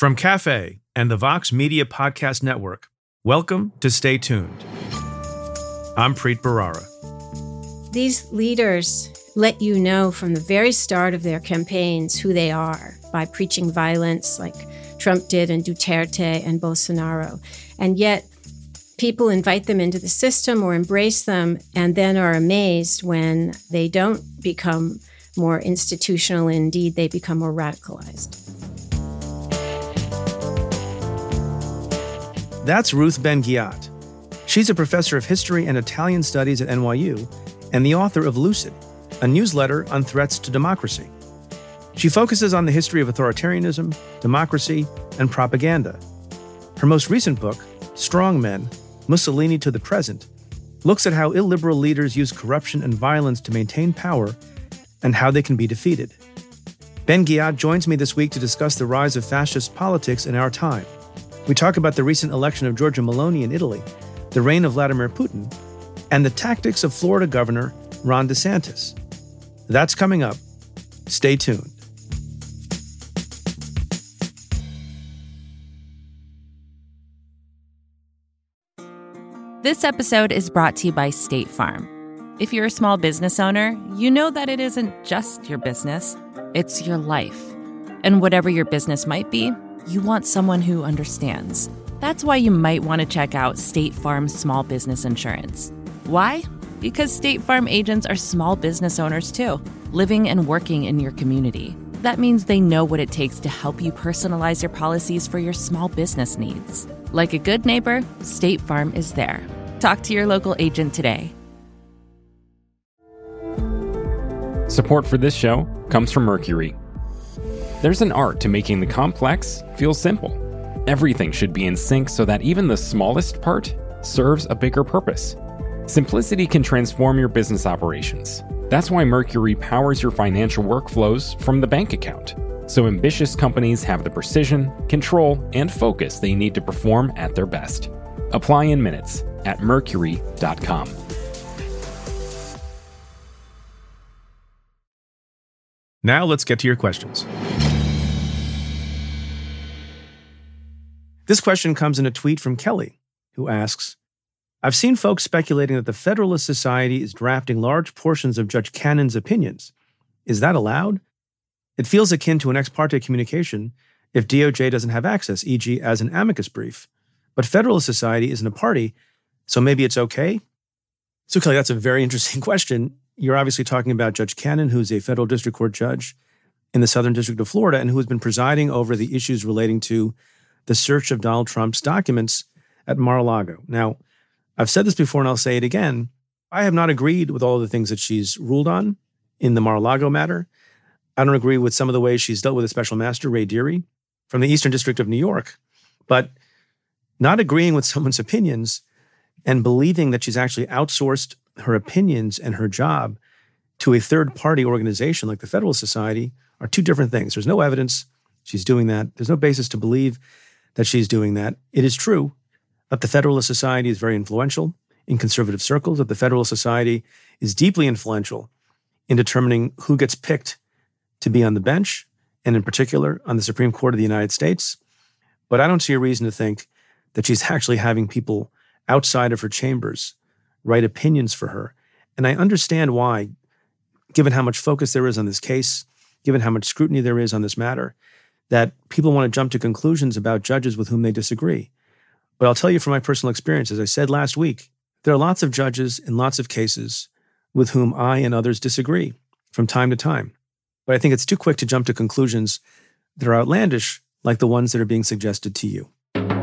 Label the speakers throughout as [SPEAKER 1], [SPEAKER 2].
[SPEAKER 1] From Cafe and the Vox Media Podcast Network, welcome to Stay Tuned. I'm Preet Bharara.
[SPEAKER 2] These leaders let you know from the very start of their campaigns who they are by preaching violence like Trump did and Duterte and Bolsonaro. And yet people invite them into the system or embrace them and then are amazed when they don't become more institutional. Indeed, they become more radicalized.
[SPEAKER 1] That's Ruth Ben-Ghiat. She's a professor of history and Italian studies at NYU and the author of Lucid, a newsletter on threats to democracy. She focuses on the history of authoritarianism, democracy, and propaganda. Her most recent book, Strong Men, Mussolini to the Present, looks at how illiberal leaders use corruption and violence to maintain power and how they can be defeated. Ben-Ghiat joins me this week to discuss the rise of fascist politics in our time. We talk about the recent election of Giorgia Meloni in Italy, the reign of Vladimir Putin, and the tactics of Florida Governor Ron DeSantis. That's coming up. Stay tuned.
[SPEAKER 3] This episode is brought to you by State Farm. If you're a small business owner, you know that it isn't just your business, it's your life. And whatever your business might be, you want someone who understands. That's why you might want to check out State Farm Small Business Insurance. Why? Because State Farm agents are small business owners too, living and working in your community. That means they know what it takes to help you personalize your policies for your small business needs. Like a good neighbor, State Farm is there. Talk to your local agent today.
[SPEAKER 4] Support for this show comes from Mercury. There's an art to making the complex feel simple. Everything should be in sync so that even the smallest part serves a bigger purpose. Simplicity can transform your business operations. That's why Mercury powers your financial workflows from the bank account, so ambitious companies have the precision, control, and focus they need to perform at their best. Apply in minutes at mercury.com.
[SPEAKER 1] Now let's get to your questions. This question comes in a tweet from Kelly, who asks, I've seen folks speculating that the Federalist Society is drafting large portions of Judge Cannon's opinions. Is that allowed? It feels akin to an ex parte communication if DOJ doesn't have access, e.g. as an amicus brief. But Federalist Society isn't a party, so maybe it's okay? So Kelly, that's a very interesting question. You're obviously talking about Judge Cannon, who's a federal district court judge in the Southern District of Florida and who has been presiding over the issues relating to the search of Donald Trump's documents at Mar-a-Lago. Now, I've said this before and I'll say it again. I have not agreed with all of the things that she's ruled on in the Mar-a-Lago matter. I don't agree with some of the ways she's dealt with a special master, Ray Deary, from the Eastern District of New York. But not agreeing with someone's opinions and believing that she's actually outsourced her opinions and her job to a third-party organization like the Federalist Society are two different things. There's no evidence she's doing that. There's no basis to believe that she's doing that. It is true that the Federalist Society is very influential in conservative circles, that the Federalist Society is deeply influential in determining who gets picked to be on the bench, and in particular on the Supreme Court of the United States. But I don't see a reason to think that she's actually having people outside of her chambers write opinions for her. And I understand why, given how much focus there is on this case, given how much scrutiny there is on this matter, that people want to jump to conclusions about judges with whom they disagree. But I'll tell you from my personal experience, as I said last week, there are lots of judges in lots of cases with whom I and others disagree from time to time. But I think it's too quick to jump to conclusions that are outlandish, like the ones that are being suggested to you.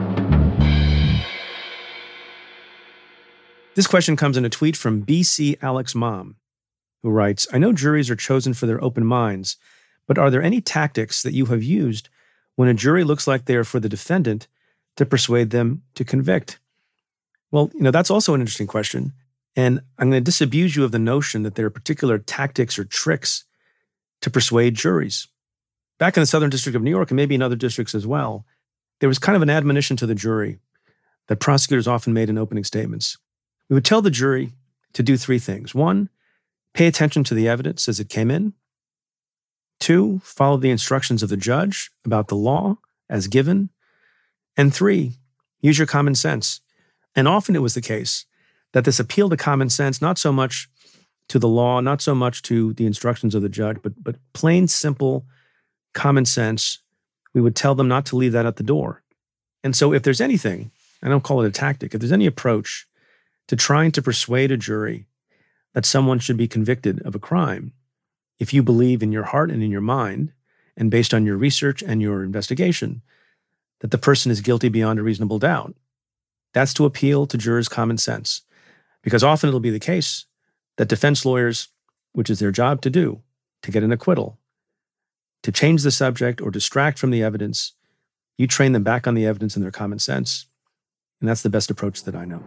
[SPEAKER 1] This question comes in a tweet from BC Alex Mom, who writes, I know juries are chosen for their open minds, but are there any tactics that you have used when a jury looks like they are for the defendant to persuade them to convict? Well, that's also an interesting question. And I'm going to disabuse you of the notion that there are particular tactics or tricks to persuade juries. Back in the Southern District of New York, and maybe in other districts as well, there was kind of an admonition to the jury that prosecutors often made in opening statements. We would tell the jury to do three things. One, pay attention to the evidence as it came in. Two, follow the instructions of the judge about the law as given. And 3, use your common sense. And often it was the case that this appeal to common sense, not so much to the law, not so much to the instructions of the judge, but plain, simple common sense, we would tell them not to leave that at the door. And so if there's anything, I don't call it a tactic, if there's any approach to trying to persuade a jury that someone should be convicted of a crime, if you believe in your heart and in your mind, and based on your research and your investigation, that the person is guilty beyond a reasonable doubt, that's to appeal to jurors' common sense. Because often it'll be the case that defense lawyers, which is their job to do, to get an acquittal, to change the subject or distract from the evidence, you train them back on the evidence and their common sense. And that's the best approach that I know.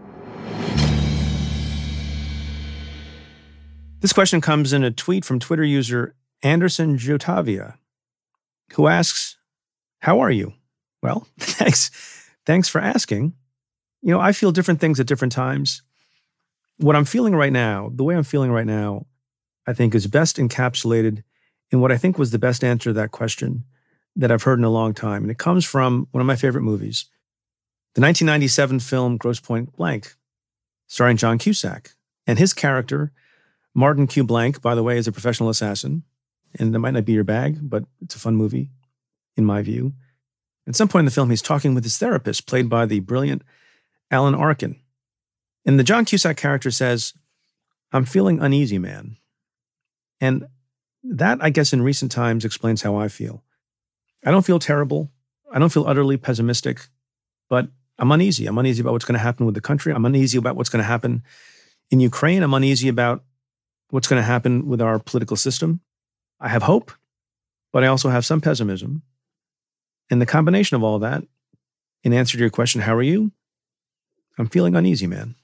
[SPEAKER 1] This question comes in a tweet from Twitter user Anderson Jotavia, who asks, "How are you?" Well, thanks for asking. I feel different things at different times. What I'm feeling right now, the way I'm feeling right now, I think is best encapsulated in what I think was the best answer to that question that I've heard in a long time. And it comes from one of my favorite movies, the 1997 film Grosse Pointe Blank, starring John Cusack. And his character, Martin Q. Blank, by the way, is a professional assassin. And that might not be your bag, but it's a fun movie, in my view. At some point in the film, he's talking with his therapist, played by the brilliant Alan Arkin. And the John Cusack character says, "I'm feeling uneasy, man." And that, I guess, in recent times explains how I feel. I don't feel terrible. I don't feel utterly pessimistic, but I'm uneasy. I'm uneasy about what's going to happen with the country. I'm uneasy about what's going to happen in Ukraine. I'm uneasy about what's going to happen with our political system. I have hope, but I also have some pessimism. And the combination of all that, in answer to your question, how are you? I'm feeling uneasy, man.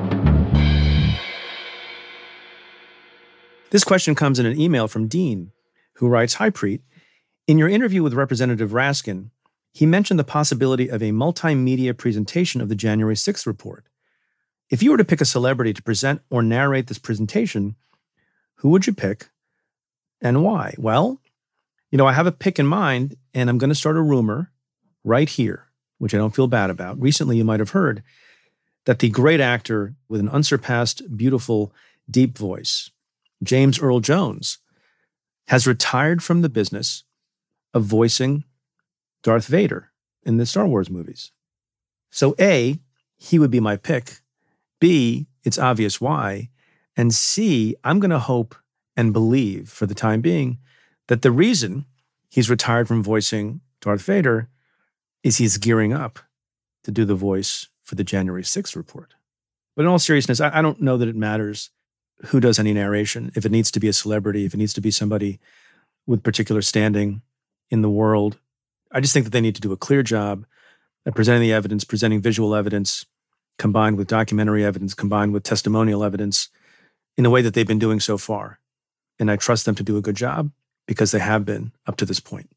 [SPEAKER 1] This question comes in an email from Dean, who writes, "Hi, Preet. In your interview with Representative Raskin, he mentioned the possibility of a multimedia presentation of the January 6th report. If you were to pick a celebrity to present or narrate this presentation, who would you pick and why?" Well, I have a pick in mind, and I'm going to start a rumor right here, which I don't feel bad about. Recently, you might have heard that the great actor with an unsurpassed, beautiful, deep voice, James Earl Jones, has retired from the business of voicing Darth Vader in the Star Wars movies. So A, he would be my pick. B, it's obvious why. And C, I'm going to hope and believe for the time being that the reason he's retired from voicing Darth Vader is he's gearing up to do the voice for the January 6th report. But in all seriousness, I don't know that it matters who does any narration, if it needs to be a celebrity, if it needs to be somebody with particular standing in the world. I just think that they need to do a clear job at presenting the evidence, presenting visual evidence, combined with documentary evidence, combined with testimonial evidence, in the way that they've been doing so far. And I trust them to do a good job because they have been up to this point.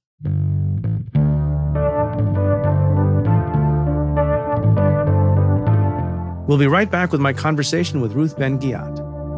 [SPEAKER 1] We'll be right back with my conversation with Ruth Ben-Ghiat.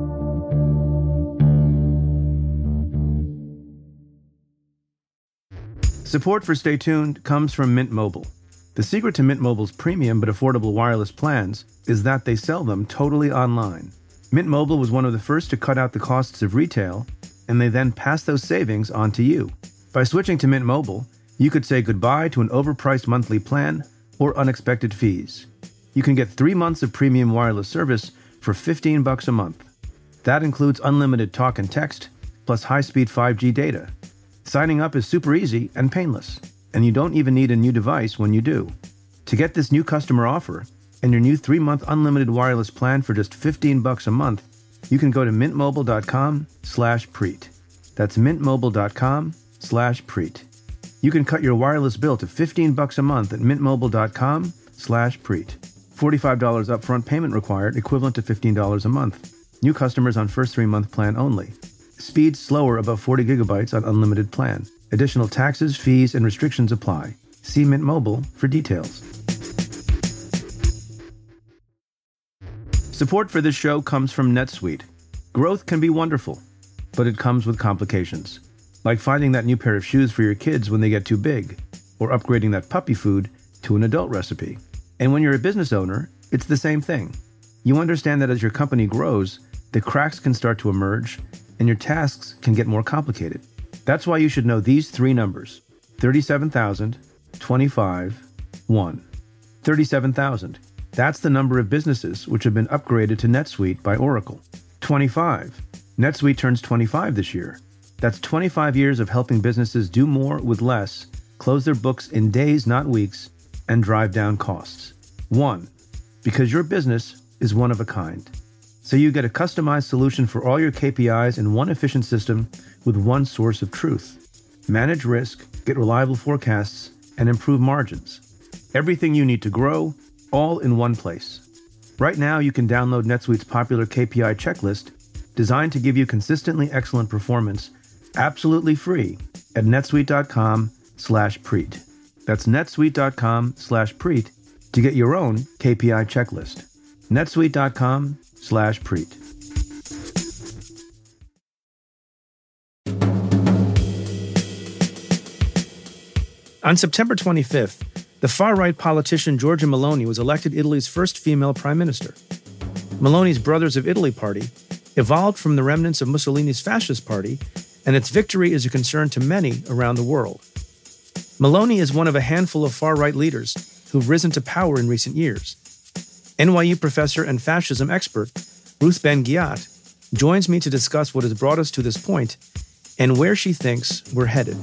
[SPEAKER 1] Support for Stay Tuned comes from Mint Mobile. The secret to Mint Mobile's premium but affordable wireless plans is that they sell them totally online. Mint Mobile was one of the first to cut out the costs of retail, and they then pass those savings on to you. By switching to Mint Mobile, you could say goodbye to an overpriced monthly plan or unexpected fees. You can get 3 months of premium wireless service for $15 a month. That includes unlimited talk and text, plus high-speed 5G data. Signing up is super easy and painless, and you don't even need a new device when you do. To get this new customer offer and your new 3-month unlimited wireless plan for just $15 a month, you can go to mintmobile.com/Preet. That's mintmobile.com/Preet. You can cut your wireless bill to $15 a month at mintmobile.com/Preet. $45 upfront payment required, equivalent to $15 a month. New customers on first 3-month plan only. Speed slower above 40 gigabytes on unlimited plan. Additional taxes, fees, and restrictions apply. See Mint Mobile for details. Support for this show comes from NetSuite. Growth can be wonderful, but it comes with complications. Like finding that new pair of shoes for your kids when they get too big, or upgrading that puppy food to an adult recipe. And when you're a business owner, it's the same thing. You understand that as your company grows, the cracks can start to emerge and your tasks can get more complicated. That's why you should know these three numbers: 37,000, 25, 1. 37,000. That's the number of businesses which have been upgraded to NetSuite by Oracle. 25. NetSuite turns 25 this year. That's 25 years of helping businesses do more with less, close their books in days, not weeks, and drive down costs. 1. Because your business is one of a kind. So you get a customized solution for all your KPIs in one efficient system with one source of truth. Manage risk, get reliable forecasts, and improve margins. Everything you need to grow, all in one place. Right now, you can download NetSuite's popular KPI checklist, designed to give you consistently excellent performance, absolutely free at netsuite.com/Preet. That's netsuite.com/Preet to get your own KPI checklist. netsuite.com/Preet. On September 25th, the far-right politician Giorgia Meloni was elected Italy's first female prime minister. Meloni's Brothers of Italy party evolved from the remnants of Mussolini's fascist party, and its victory is a concern to many around the world. Meloni is one of a handful of far-right leaders who've risen to power in recent years. NYU professor and fascism expert Ruth Ben-Ghiat joins me to discuss what has brought us to this point and where she thinks we're headed.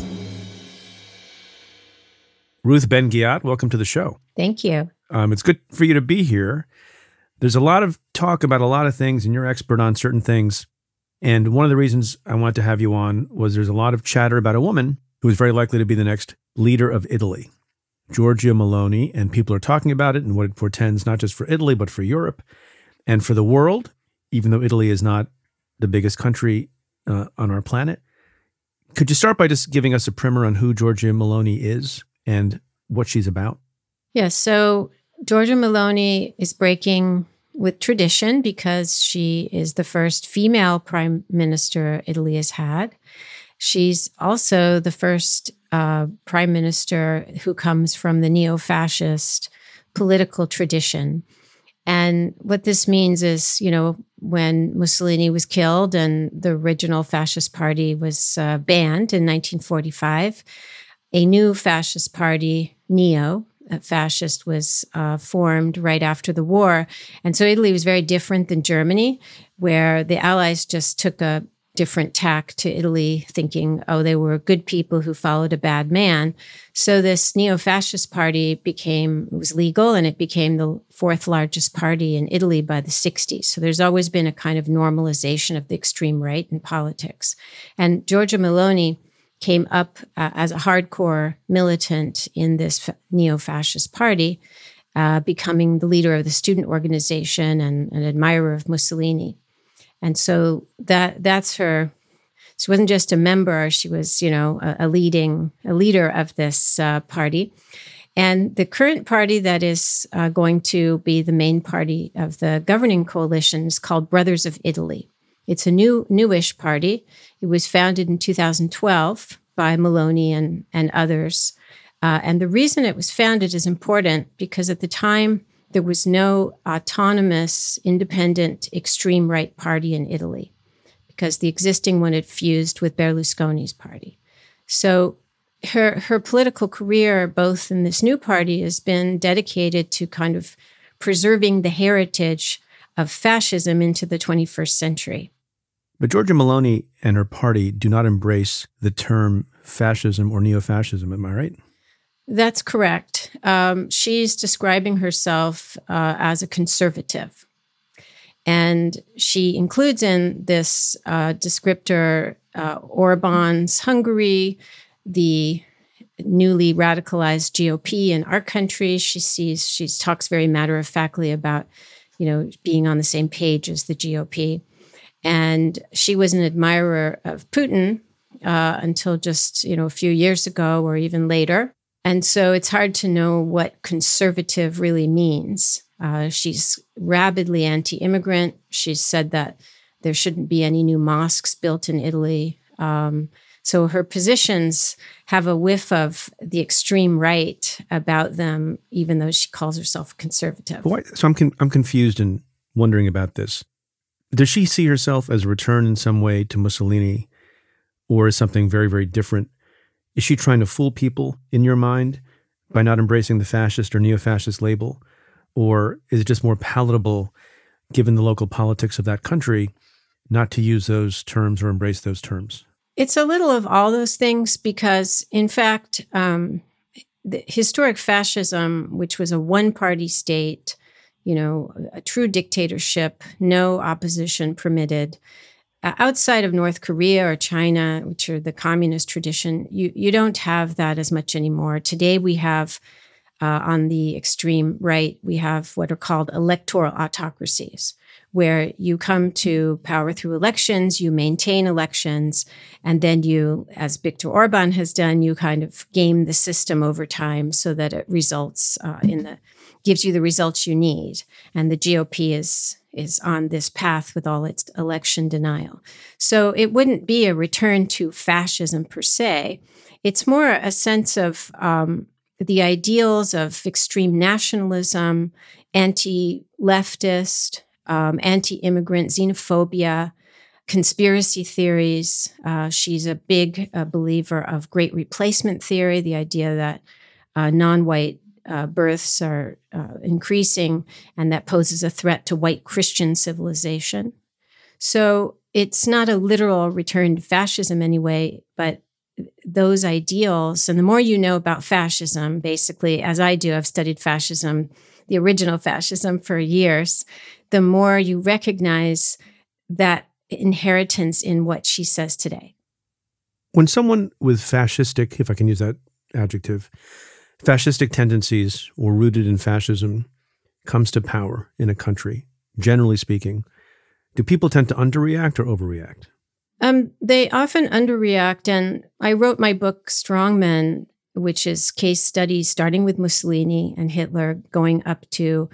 [SPEAKER 1] Ruth Ben-Ghiat, welcome to the show.
[SPEAKER 2] Thank you.
[SPEAKER 1] It's good for you to be here. There's a lot of talk about a lot of things, and you're expert on certain things. And one of the reasons I wanted to have you on was there's a lot of chatter about a woman who is very likely to be the next leader of Italy, Giorgia Meloni, and people are talking about it and what it portends not just for Italy, but for Europe and for the world, even though Italy is not the biggest country on our planet. Could you start by just giving us a primer on who Giorgia Meloni is and what she's about?
[SPEAKER 2] Yes, so Giorgia Meloni is breaking with tradition because she is the first female prime minister Italy has had. She's also the first prime minister who comes from the neo-fascist political tradition. And what this means is, when Mussolini was killed and the original fascist party was banned in 1945, a new fascist party, neo-fascist, was formed right after the war. And so Italy was very different than Germany, where the Allies just took a different tack to Italy, thinking, they were good people who followed a bad man. So this neo-fascist party was legal, and it became the fourth largest party in Italy by the 60s. So there's always been a kind of normalization of the extreme right in politics. And Giorgia Meloni came up as a hardcore militant in this neo-fascist party, becoming the leader of the student organization and an admirer of Mussolini. And so that's her. She wasn't just a member; she was, a leader of this party. And the current party that is going to be the main party of the governing coalition is called Brothers of Italy. It's a newish party. It was founded in 2012 by Meloni and others. And the reason it was founded is important because at the time, there was no autonomous, independent, extreme right party in Italy because the existing one had fused with Berlusconi's party. So her political career, both in this new party, has been dedicated to kind of preserving the heritage of fascism into the 21st century.
[SPEAKER 1] But Giorgia Meloni and her party do not embrace the term fascism or neo-fascism, am I right?
[SPEAKER 2] That's correct. She's describing herself as a conservative. And she includes in this descriptor Orban's Hungary, the newly radicalized GOP in our country. She talks very matter-of-factly about, being on the same page as the GOP. And she was an admirer of Putin until just, a few years ago or even later. And so it's hard to know what conservative really means. She's rabidly anti-immigrant. She's said that there shouldn't be any new mosques built in Italy. So her positions have a whiff of the extreme right about them, even though she calls herself conservative.
[SPEAKER 1] So I'm confused and wondering about this. Does she see herself as a return in some way to Mussolini, or as something very, very different? Is she trying to fool people in your mind by not embracing the fascist or neo-fascist label? Or is it just more palatable, given the local politics of that country, not to use those terms or embrace those terms?
[SPEAKER 2] It's a little of all those things because, in fact, the historic fascism, which was a one-party state, a true dictatorship, no opposition permitted, outside of North Korea or China, which are the communist tradition, you don't have that as much anymore. Today we have, on the extreme right, we have what are called electoral autocracies, where you come to power through elections, you maintain elections, and then you, as Viktor Orban has done, you kind of game the system over time so that it results gives you the results you need. And the GOP is on this path with all its election denial. So it wouldn't be a return to fascism per se. It's more a sense of the ideals of extreme nationalism, anti-leftist, anti-immigrant xenophobia, conspiracy theories. She's a big believer of great replacement theory, the idea that non-white births are increasing and that poses a threat to white Christian civilization. So it's not a literal return to fascism anyway, but those ideals, and the more you know about fascism, basically, as I do, I've studied fascism, the original fascism for years, the more you recognize that inheritance in what she says today.
[SPEAKER 1] When someone with fascistic, if I can use that adjective, fascistic tendencies or rooted in fascism comes to power in a country, generally speaking, do people tend to underreact or overreact?
[SPEAKER 2] They often underreact. And I wrote my book, Strongmen, which is case studies starting with Mussolini and Hitler, going up to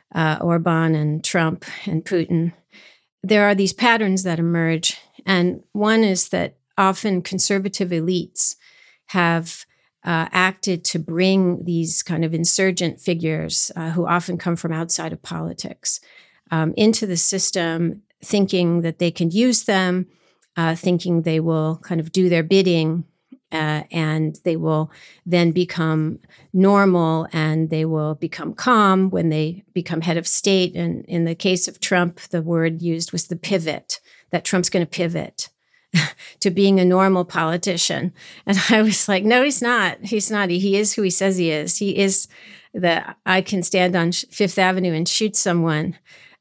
[SPEAKER 2] Orban and Trump and Putin. There are these patterns that emerge. And one is that often conservative elites have acted to bring these kind of insurgent figures who often come from outside of politics into the system, thinking that they can use them, thinking they will kind of do their bidding, and they will then become normal and they will become calm when they become head of state. And in the case of Trump, the word used was the pivot, that Trump's going to pivot to being a normal politician. And I was like, no, he's not. He's not. He is who he says he is. He is I can stand on Fifth Avenue and shoot someone.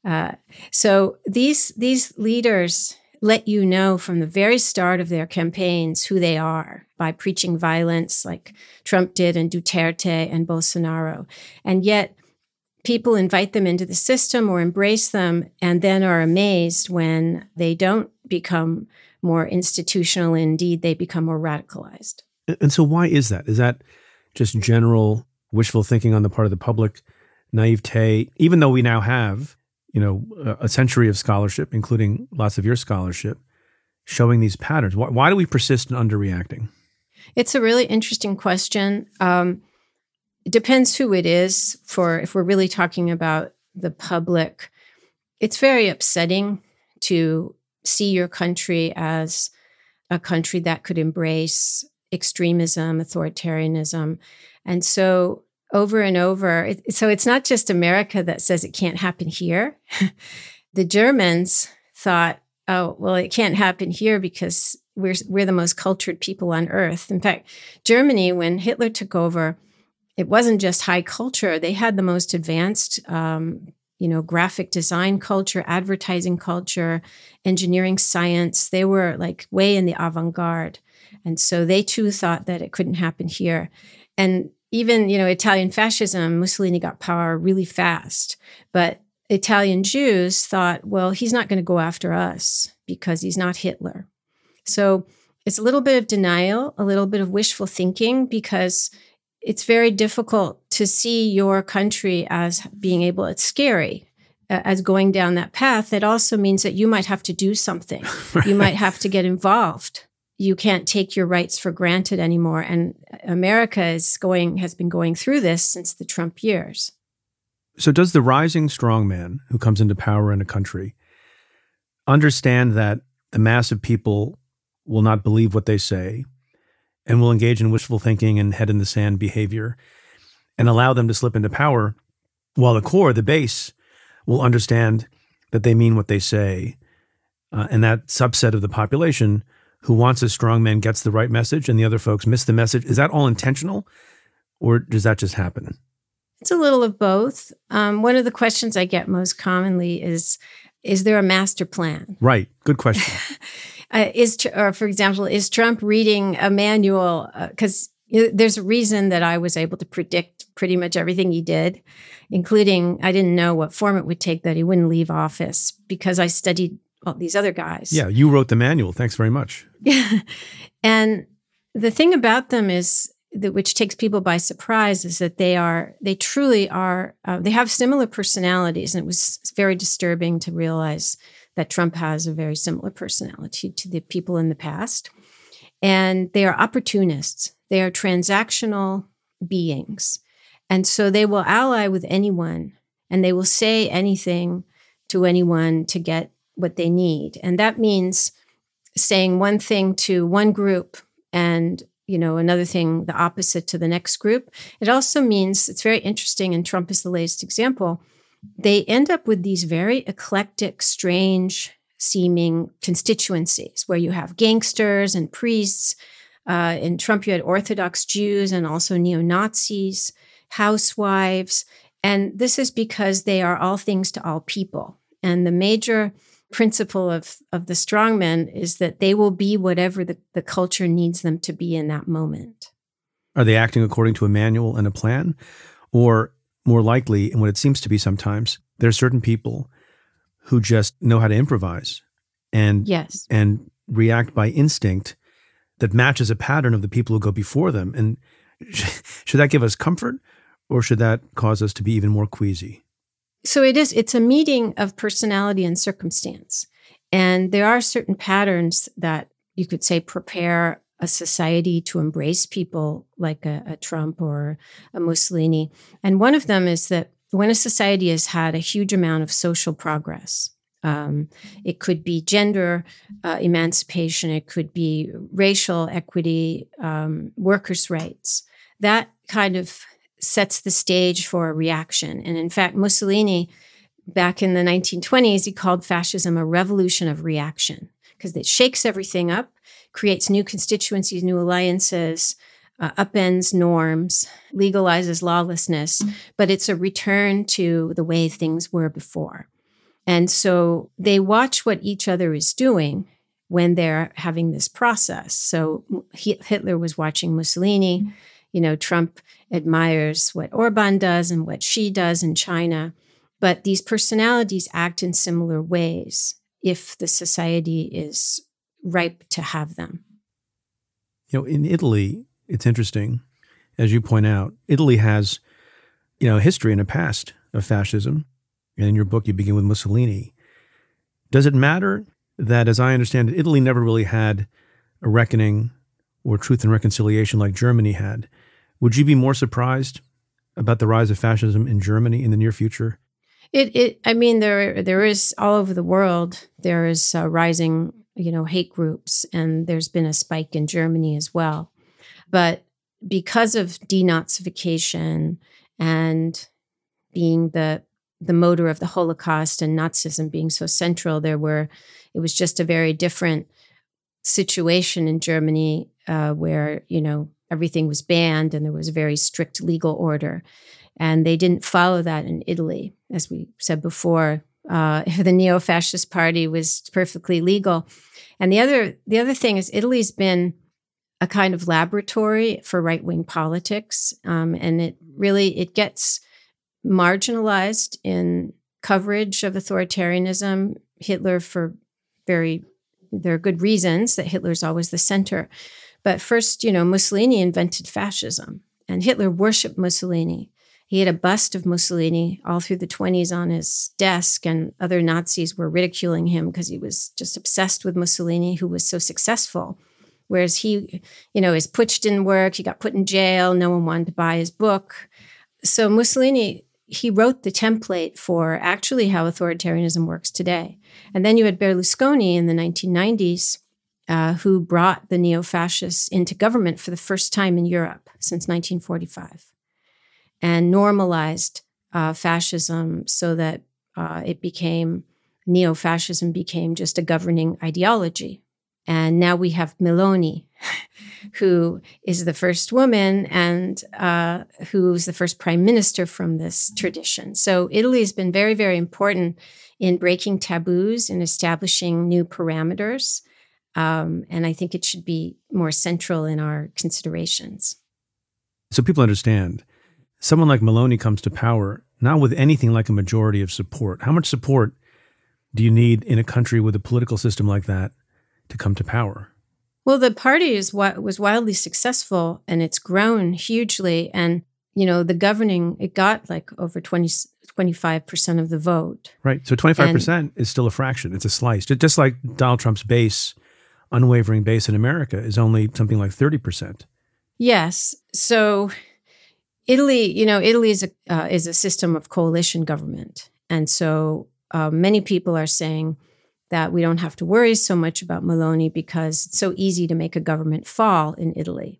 [SPEAKER 2] So these leaders let you know from the very start of their campaigns who they are by preaching violence like Trump did and Duterte and Bolsonaro. And yet people invite them into the system or embrace them and then are amazed when they don't become more institutional. Indeed, they become more radicalized.
[SPEAKER 1] And so why is that? Is that just general wishful thinking on the part of the public, naivete, even though we now have a century of scholarship, including lots of your scholarship, showing these patterns? Why do we persist in underreacting?
[SPEAKER 2] It's a really interesting question. It depends who it is. If we're really talking about the public, it's very upsetting to see your country as a country that could embrace extremism, authoritarianism. And so over and over. So it's not just America that says it can't happen here. The Germans thought, oh, well, it can't happen here because we're the most cultured people on earth. In fact, Germany, when Hitler took over, it wasn't just high culture. They had the most advanced, graphic design culture, advertising culture, engineering science. They were like way in the avant-garde. And so they too thought that it couldn't happen here. And even, Italian fascism, Mussolini got power really fast. But Italian Jews thought, well, he's not going to go after us because he's not Hitler. So it's a little bit of denial, a little bit of wishful thinking, because it's very difficult to see your country as being able, it's scary, as going down that path. It also means that you might have to do something. Right. You might have to get involved. you can't take your rights for granted anymore. And America has been going through this since the Trump years.
[SPEAKER 1] So does the rising strongman who comes into power in a country understand that the mass of people will not believe what they say and will engage in wishful thinking and head in the sand behavior and allow them to slip into power, while the core, the base, will understand that they mean what they say, and that subset of the population who wants a strongman gets the right message and the other folks miss the message? Is that all intentional, or does that just happen?
[SPEAKER 2] It's a little of both. One of the questions I get most commonly is there a master plan?
[SPEAKER 1] Right. Good question.
[SPEAKER 2] For example, is Trump reading a manual? Because there's a reason that I was able to predict pretty much everything he did, including I didn't know what form it would take that he wouldn't leave office because I studied all these other guys.
[SPEAKER 1] Yeah, you wrote the manual. Thanks very much.
[SPEAKER 2] Yeah. And the thing about them is that, which takes people by surprise, is that they truly are, they have similar personalities. And it was very disturbing to realize that Trump has a very similar personality to the people in the past. And they are opportunists. They are transactional beings. And so they will ally with anyone and they will say anything to anyone to get what they need. And that means saying one thing to one group and another thing, the opposite to the next group. It also means, it's very interesting, and Trump is the latest example, they end up with these very eclectic, strange seeming constituencies where you have gangsters and priests. In Trump, you had Orthodox Jews and also neo-Nazis, housewives. And this is because they are all things to all people. And the major principle of the strongmen is that they will be whatever the culture needs them to be in that moment.
[SPEAKER 1] Are they acting according to a manual and a plan? Or more likely, and what it seems to be sometimes, there are certain people who just know how to improvise and react by instinct that matches a pattern of the people who go before them. And should that give us comfort, or should that cause us to be even more queasy?
[SPEAKER 2] So it's a meeting of personality and circumstance. And there are certain patterns that you could say prepare a society to embrace people like a Trump or a Mussolini. And one of them is that when a society has had a huge amount of social progress, it could be gender emancipation, it could be racial equity, workers' rights, that kind of sets the stage for a reaction. And in fact, Mussolini, back in the 1920s, he called fascism a revolution of reaction because it shakes everything up, creates new constituencies, new alliances, upends norms, legalizes lawlessness, but it's a return to the way things were before. And so they watch what each other is doing when they're having this process. So Hitler was watching Mussolini. Trump admires what Orban does and what Xi does in China. But these personalities act in similar ways if the society is ripe to have them.
[SPEAKER 1] In Italy, it's interesting, as you point out, Italy has, a history and a past of fascism. And in your book, you begin with Mussolini. Does it matter that, as I understand it, Italy never really had a reckoning or truth and reconciliation like Germany had? Would you be more surprised about the rise of fascism in Germany in the near future?
[SPEAKER 2] There is all over the world, there is rising, hate groups, and there's been a spike in Germany as well. But because of denazification and being the motor of the Holocaust and Nazism being so central, it was just a very different situation in Germany where, everything was banned and there was a very strict legal order. And they didn't follow that in Italy. As we said before, the neo-fascist party was perfectly legal. And the other thing is Italy's been a kind of laboratory for right-wing politics. And it gets marginalized in coverage of authoritarianism. Hitler, there are good reasons that Hitler's always the center. But first, Mussolini invented fascism, and Hitler worshipped Mussolini. He had a bust of Mussolini all through the 1920s on his desk, and other Nazis were ridiculing him because he was just obsessed with Mussolini, who was so successful Whereas he, his putsch didn't work. He got put in jail. No one wanted to buy his book. So Mussolini, he wrote the template for actually how authoritarianism works today. And then you had Berlusconi in the 1990s, who brought the neo-fascists into government for the first time in Europe since 1945 and normalized fascism so that neo-fascism became just a governing ideology. And now we have Meloni, who is the first woman and who's the first prime minister from this tradition. So Italy has been very, very important in breaking taboos and establishing new parameters. And I think it should be more central in our considerations.
[SPEAKER 1] So people understand, someone like Meloni comes to power not with anything like a majority of support. How much support do you need in a country with a political system like that to come to power?
[SPEAKER 2] Well, the party was wildly successful, and it's grown hugely. And, the governing, it got like over 25% of the vote.
[SPEAKER 1] Right. So 25% is still a fraction. It's a slice. Just like Donald Trump's base, unwavering base in America is only something like 30%.
[SPEAKER 2] Yes. So Italy is a system of coalition government. And so many people are saying that we don't have to worry so much about Meloni because it's so easy to make a government fall in Italy.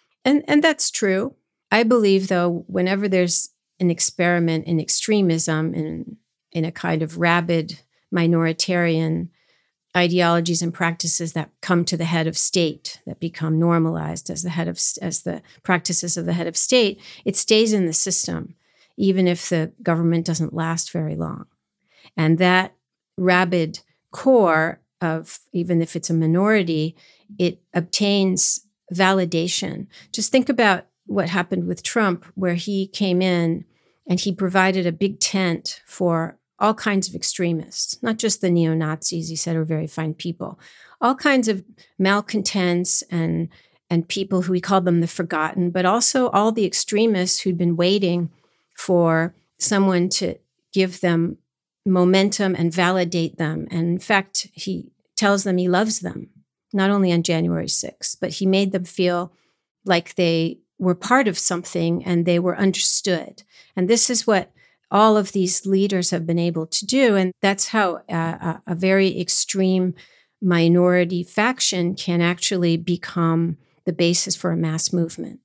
[SPEAKER 2] And that's true. I believe, though, whenever there's an experiment in extremism, in a kind of rabid minoritarian ideologies and practices that come to the head of state, that become normalized as the practices of the head of state, it stays in the system, even if the government doesn't last very long. And that rabid core of, even if it's a minority, it obtains validation. Just think about what happened with Trump, where he came in and he provided a big tent for all kinds of extremists, not just the neo-Nazis, he said are very fine people, all kinds of malcontents and people who he called them the forgotten, but also all the extremists who'd been waiting for someone to give them momentum and validate them. And in fact, he tells them he loves them, not only on January 6th, but he made them feel like they were part of something and they were understood. And this is what all of these leaders have been able to do. And that's how a very extreme minority faction can actually become the basis for a mass movement.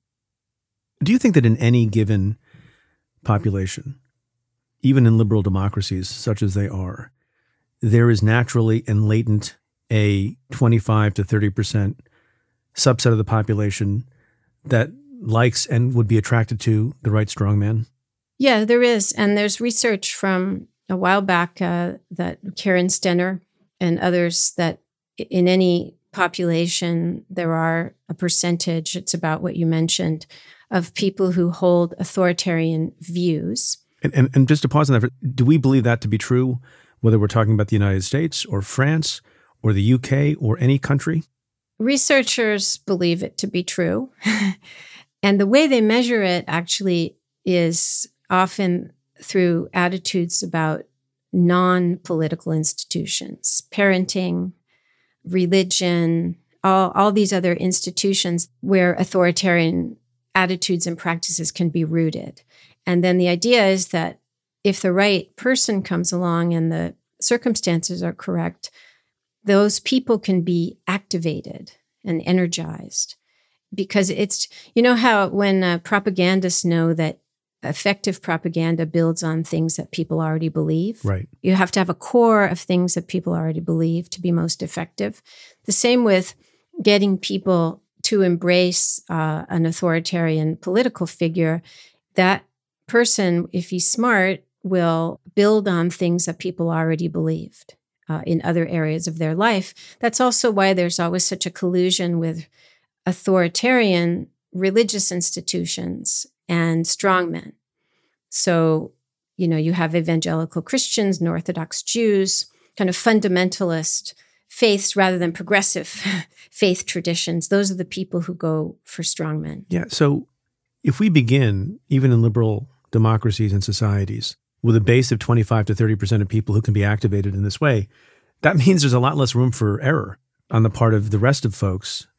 [SPEAKER 1] Do you think that in any given population, even in liberal democracies such as they are, there is naturally and latent a 25 to 30% subset of the population that likes and would be attracted to the right strongman?
[SPEAKER 2] Yeah, there is. And there's research from a while back that Karen Stenner and others that in any population, there are a percentage, it's about what you mentioned, of people who hold authoritarian views.
[SPEAKER 1] And just to pause on that, do we believe that to be true, whether we're talking about the United States or France or the UK or any country?
[SPEAKER 2] Researchers believe it to be true. And the way they measure it actually is often through attitudes about non-political institutions, parenting, religion, all these other institutions where authoritarian attitudes and practices can be rooted. And then the idea is that if the right person comes along and the circumstances are correct, those people can be activated and energized. Because it's, how when propagandists know that effective propaganda builds on things that people already believe.
[SPEAKER 1] Right.
[SPEAKER 2] You have to have a core of things that people already believe to be most effective. The same with getting people to embrace an authoritarian political figure. That person, if he's smart, will build on things that people already believed in other areas of their life. That's also why there's always such a collusion with authoritarian religious institutions and strongmen. So, you have evangelical Christians and Orthodox Jews, kind of fundamentalist faiths rather than progressive faith traditions. Those are the people who go for strongmen.
[SPEAKER 1] Yeah. So if we begin, even in liberal democracies and societies, with a base of 25 to 30% of people who can be activated in this way, that means there's a lot less room for error on the part of the rest of folks.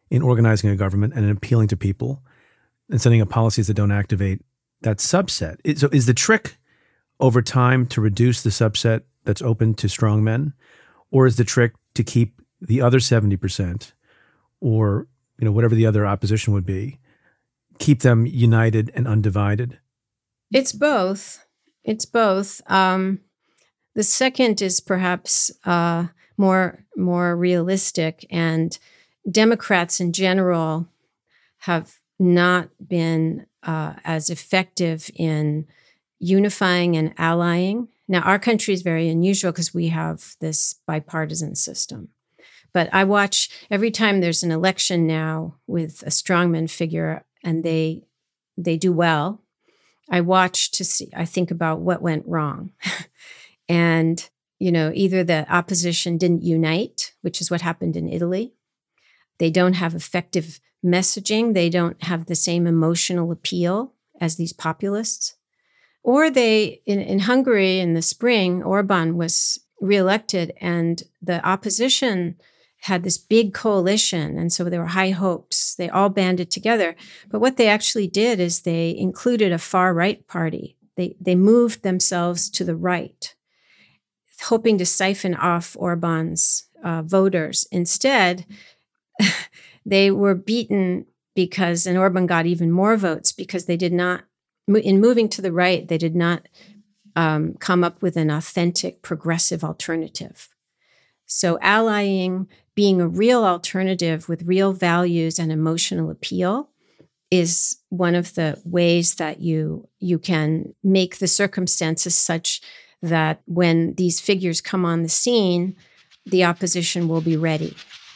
[SPEAKER 1] in organizing a government and in appealing to people and setting up policies that don't activate that subset. So is the trick over time to reduce the subset that's open to strong men, or is the trick to keep the other 70%, or whatever the other opposition would be, keep them united and undivided?
[SPEAKER 2] It's both. It's both. The second is perhaps more realistic, and Democrats in general have not been as effective in unifying and allying. Now, our country is very unusual because we have this bipartisan system. But I watch every time there's an election now with a strongman figure and they do well, I watch to see, I think about what went wrong. And, either the opposition didn't unite, which is what happened in Italy. They don't have effective messaging. They don't have the same emotional appeal as these populists. Or they, in Hungary in the spring, Orban was reelected and the opposition had this big coalition. And so there were high hopes. They all banded together. But what they actually did is they included a far-right party. They moved themselves to the right, hoping to siphon off Orban's voters. Instead, they were beaten and Orban got even more votes because they did not, in moving to the right, they did not come up with an authentic progressive alternative. So allying, being a real alternative with real values and emotional appeal is one of the ways that you can make the circumstances such that when these figures come on the scene, the opposition will be ready.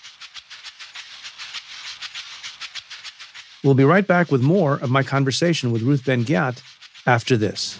[SPEAKER 1] We'll be right back with more of my conversation with Ruth Ben-Ghiat after this.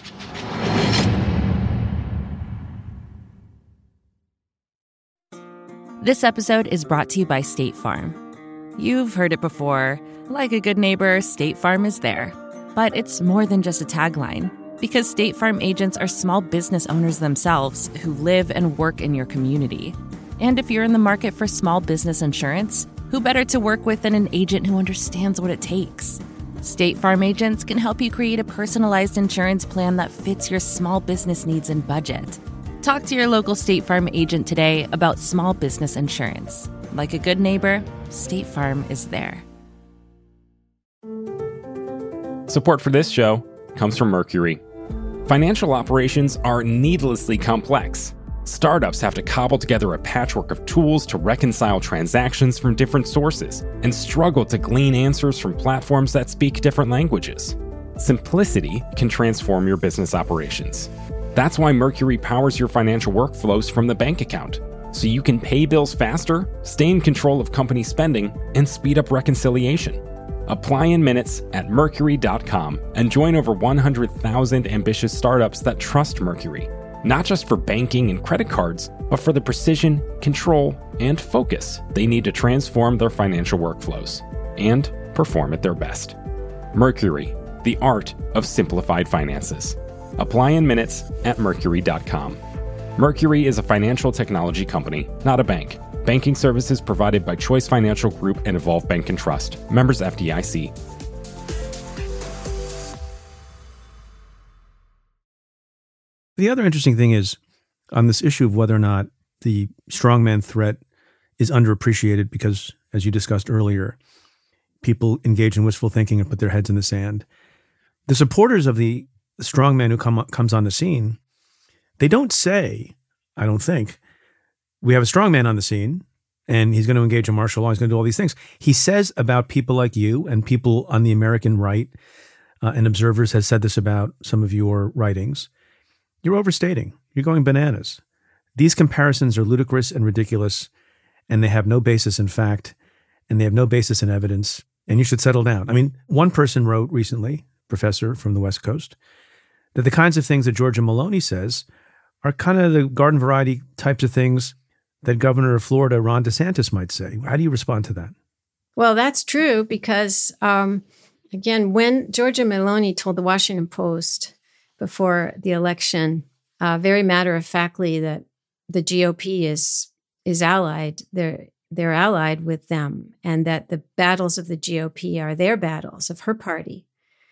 [SPEAKER 3] This episode is brought to you by State Farm. You've heard it before. Like a good neighbor, State Farm is there. But it's more than just a tagline, because State Farm agents are small business owners themselves who live and work in your community. And if you're in the market for small business insurance, who better to work with than an agent who understands what it takes? State Farm agents can help you create a personalized insurance plan that fits your small business needs and budget. Talk to your local State Farm agent today about small business insurance. Like a good neighbor, State Farm is there.
[SPEAKER 4] Support for this show comes from Mercury. Financial operations are needlessly complex. Startups have to cobble together a patchwork of tools to reconcile transactions from different sources and struggle to glean answers from platforms that speak different languages. Simplicity can transform your business operations. That's why Mercury powers your financial workflows from the bank account, so you can pay bills faster, stay in control of company spending, and speed up reconciliation. Apply in minutes at Mercury.com and join over 100,000 ambitious startups that trust Mercury, not just for banking and credit cards, but for the precision, control, and focus they need to transform their financial workflows and perform at their best. Mercury, the art of simplified finances. Apply in minutes at Mercury.com. Mercury is a financial technology company, not a bank. Banking services provided by Choice Financial Group and Evolve Bank and Trust. Members FDIC.
[SPEAKER 1] The other interesting thing is on this issue of whether or not the strongman threat is underappreciated because, as you discussed earlier, people engage in wishful thinking and put their heads in the sand. The supporters of the strongman who comes on the scene, they don't say, I don't think, we have a strongman on the scene and he's going to engage in martial law, he's going to do all these things. He says about people like you and people on the American right, and Observers has said this about some of your writings, you're overstating. You're going bananas. These comparisons are ludicrous and ridiculous, and they have no basis in fact, and they have no basis in evidence, and you should settle down. I mean, one person wrote recently, professor from the West Coast, that the kinds of things that Giorgia Meloni says are kind of the garden variety types of things that Governor of Florida, Ron DeSantis, might say. How do you respond to that?
[SPEAKER 2] Well, that's true because, again, when Giorgia Meloni told the Washington Post before the election, very matter-of-factly that the GOP is allied, they're allied with them and that the battles of the GOP are their battles of her party.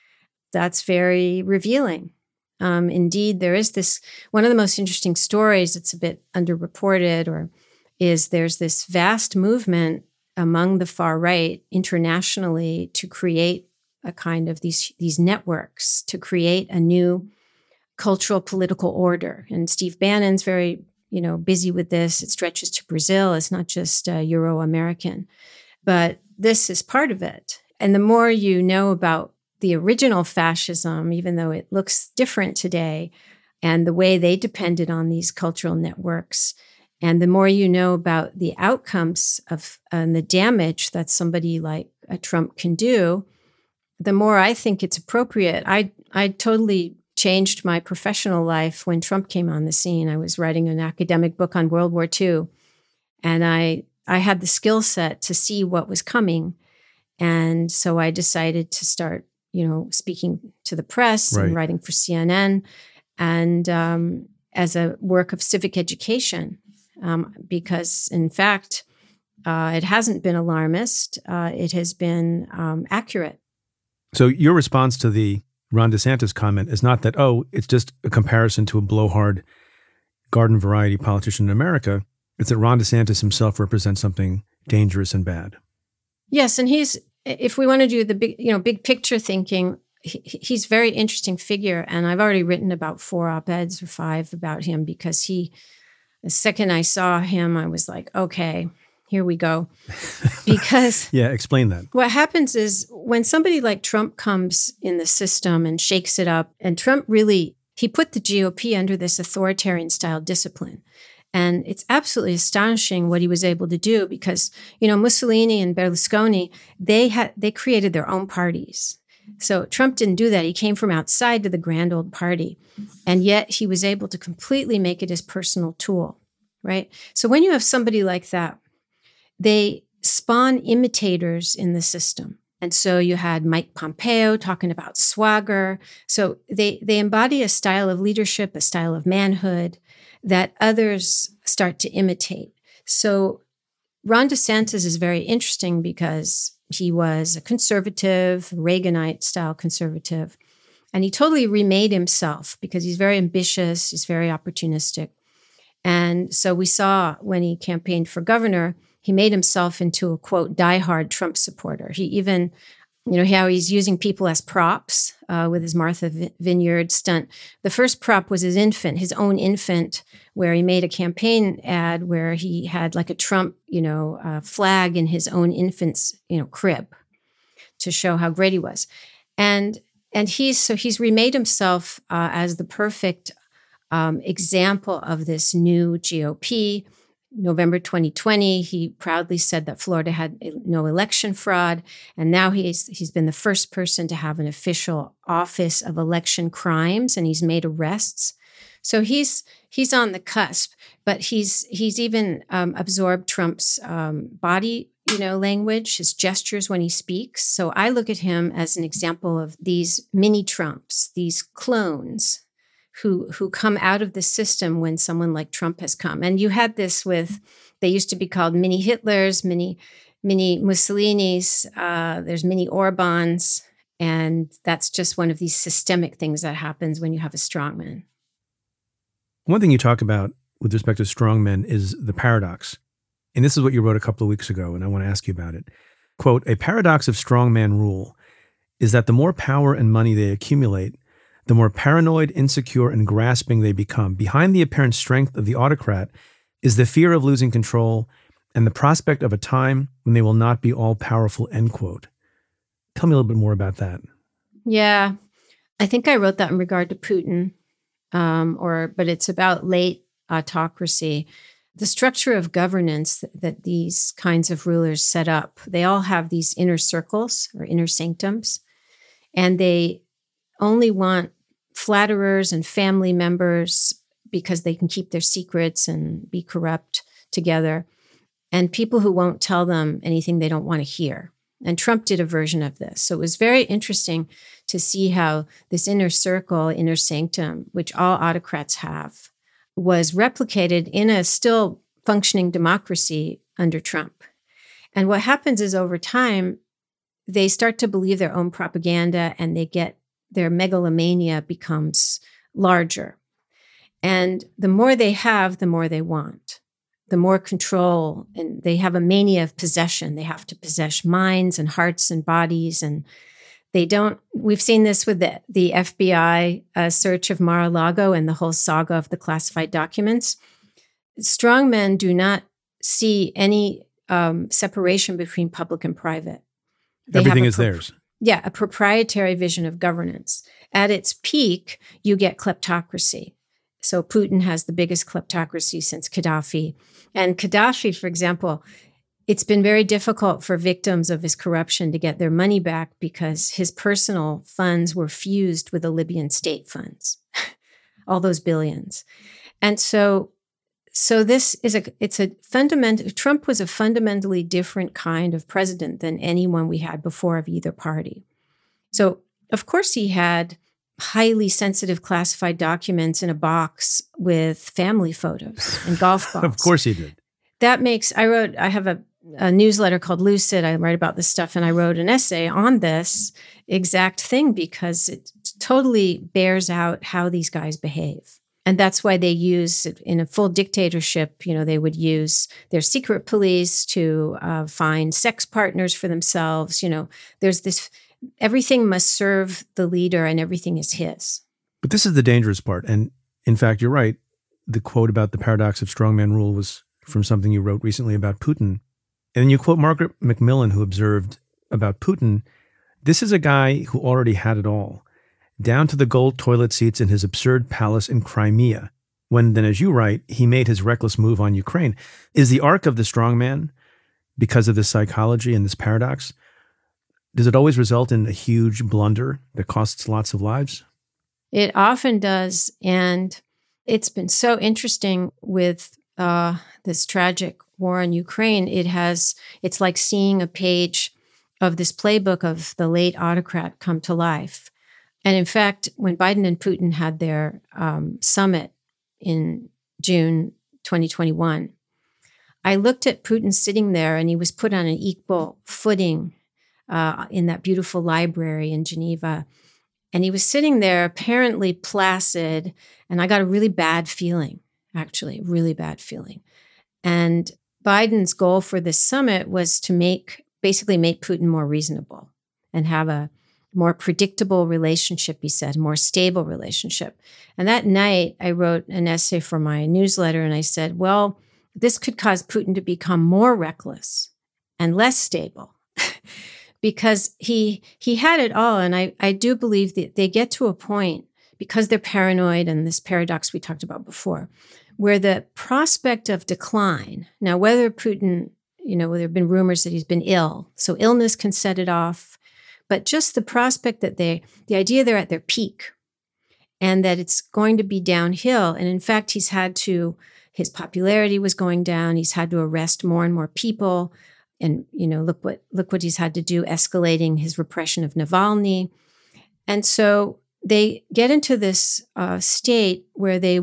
[SPEAKER 2] That's very revealing. Indeed, there is this, one of the most interesting stories, it's a bit underreported, there's this vast movement among the far right internationally to create a kind of these networks, to create a new cultural political order. And Steve Bannon's very, busy with this. It stretches to Brazil. It's not just Euro-American, but this is part of it. And the more you know about the original fascism, even though it looks different today, and the way they depended on these cultural networks, and the more you know about the outcomes of and the damage that somebody like Trump can do, the more I think it's appropriate. I totally changed my professional life when Trump came on the scene. I was writing an academic book on World War II, and I had the skill set to see what was coming. And so I decided to start, speaking to the press and writing for CNN, and as a work of civic education, because in fact, it hasn't been alarmist. It has been accurate.
[SPEAKER 1] So your response to the Ron DeSantis comment is not that, it's just a comparison to a blowhard garden variety politician in America. It's that Ron DeSantis himself represents something dangerous and bad.
[SPEAKER 2] Yes, and if we want to do the big picture thinking, he's a very interesting figure. And I've already written about 4 op-eds or 5 about him because the second I saw him, I was like, okay, here we go. Because
[SPEAKER 1] yeah, explain that.
[SPEAKER 2] What happens is when somebody like Trump comes in the system and shakes it up, and Trump he put the GOP under this authoritarian style discipline. And it's absolutely astonishing what he was able to do because, Mussolini and Berlusconi, they created their own parties. So Trump didn't do that. He came from outside to the grand old party. And yet he was able to completely make it his personal tool, right? So when you have somebody like that, they spawn imitators in the system. And so you had Mike Pompeo talking about swagger. So they embody a style of leadership, a style of manhood that others start to imitate. So Ron DeSantis is very interesting because he was a conservative, Reaganite-style conservative, and he totally remade himself because he's very ambitious, he's very opportunistic. And so we saw when he campaigned for governor, he made himself into a, quote, diehard Trump supporter. He even, how he's using people as props with his Martha Vineyard stunt. The first prop was his own infant, where he made a campaign ad where he had like a Trump, flag in his own infant's, crib to show how great he was. And he's remade himself as the perfect example of this new GOP. November 2020, he proudly said that Florida had no election fraud, and now he's been the first person to have an official Office of Election Crimes, and he's made arrests. So he's on the cusp, but he's even absorbed Trump's body, language, his gestures when he speaks. So I look at him as an example of these mini Trumps, these clones who come out of the system when someone like Trump has come. And you had this they used to be called mini Hitlers, mini Mussolinis, there's mini Orbans, and that's just one of these systemic things that happens when you have a strongman.
[SPEAKER 1] One thing you talk about with respect to strongmen is the paradox. And this is what you wrote a couple of weeks ago, and I want to ask you about it. Quote, a paradox of strongman rule is that the more power and money they accumulate, the more paranoid, insecure, and grasping they become. Behind the apparent strength of the autocrat is the fear of losing control and the prospect of a time when they will not be all-powerful, end quote. Tell me a little bit more about that.
[SPEAKER 2] Yeah, I think I wrote that in regard to Putin, but it's about late autocracy. The structure of governance that these kinds of rulers set up, they all have these inner circles or inner sanctums, and they only want flatterers and family members because they can keep their secrets and be corrupt together, and people who won't tell them anything they don't want to hear. And Trump did a version of this. So it was very interesting to see how this inner circle, inner sanctum, which all autocrats have, was replicated in a still functioning democracy under Trump. And what happens is over time, they start to believe their own propaganda and their megalomania becomes larger. And the more they have, the more they want. The more control, and they have a mania of possession. They have to possess minds and hearts and bodies. And we've seen this with the FBI search of Mar-a-Lago and the whole saga of the classified documents. Strongmen do not see any separation between public and private.
[SPEAKER 1] Everything is theirs.
[SPEAKER 2] Yeah, a proprietary vision of governance. At its peak, you get kleptocracy. So Putin has the biggest kleptocracy since Gaddafi. And Gaddafi, for example, it's been very difficult for victims of his corruption to get their money back because his personal funds were fused with the Libyan state funds, all those billions. And so Trump was a fundamentally different kind of president than anyone we had before of either party. So of course he had highly sensitive classified documents in a box with family photos and golf balls.
[SPEAKER 1] Of course he did.
[SPEAKER 2] I have a newsletter called Lucid. I write about this stuff, and I wrote an essay on this exact thing because it totally bears out how these guys behave. And that's why they use, in a full dictatorship, they would use their secret police to find sex partners for themselves. There's this, everything must serve the leader and everything is his.
[SPEAKER 1] But this is the dangerous part. And in fact, you're right. The quote about the paradox of strongman rule was from something you wrote recently about Putin. And then you quote Margaret Macmillan, who observed about Putin, this is a guy who already had it all, down to the gold toilet seats in his absurd palace in Crimea, when then, as you write, he made his reckless move on Ukraine. Is the arc of the strongman, because of this psychology and this paradox, does it always result in a huge blunder that costs lots of lives?
[SPEAKER 2] It often does. And it's been so interesting with this tragic war in Ukraine. It's like seeing a page of this playbook of the late autocrat come to life. And in fact, when Biden and Putin had their summit in June 2021, I looked at Putin sitting there, and he was put on an equal footing in that beautiful library in Geneva. And he was sitting there apparently placid, and I got a really bad feeling, actually, really bad feeling. And Biden's goal for this summit was to basically make Putin more reasonable and have a more predictable relationship, he said, more stable relationship. And that night, I wrote an essay for my newsletter, and I said, well, this could cause Putin to become more reckless and less stable because he had it all. And I do believe that they get to a point, because they're paranoid and this paradox we talked about before, where the prospect of decline, now whether Putin, there have been rumors that he's been ill, so illness can set it off, but just the prospect that the idea they're at their peak and that it's going to be downhill. And in fact, his popularity was going down. He's had to arrest more and more people. And, look what he's had to do, escalating his repression of Navalny. And so they get into this state where they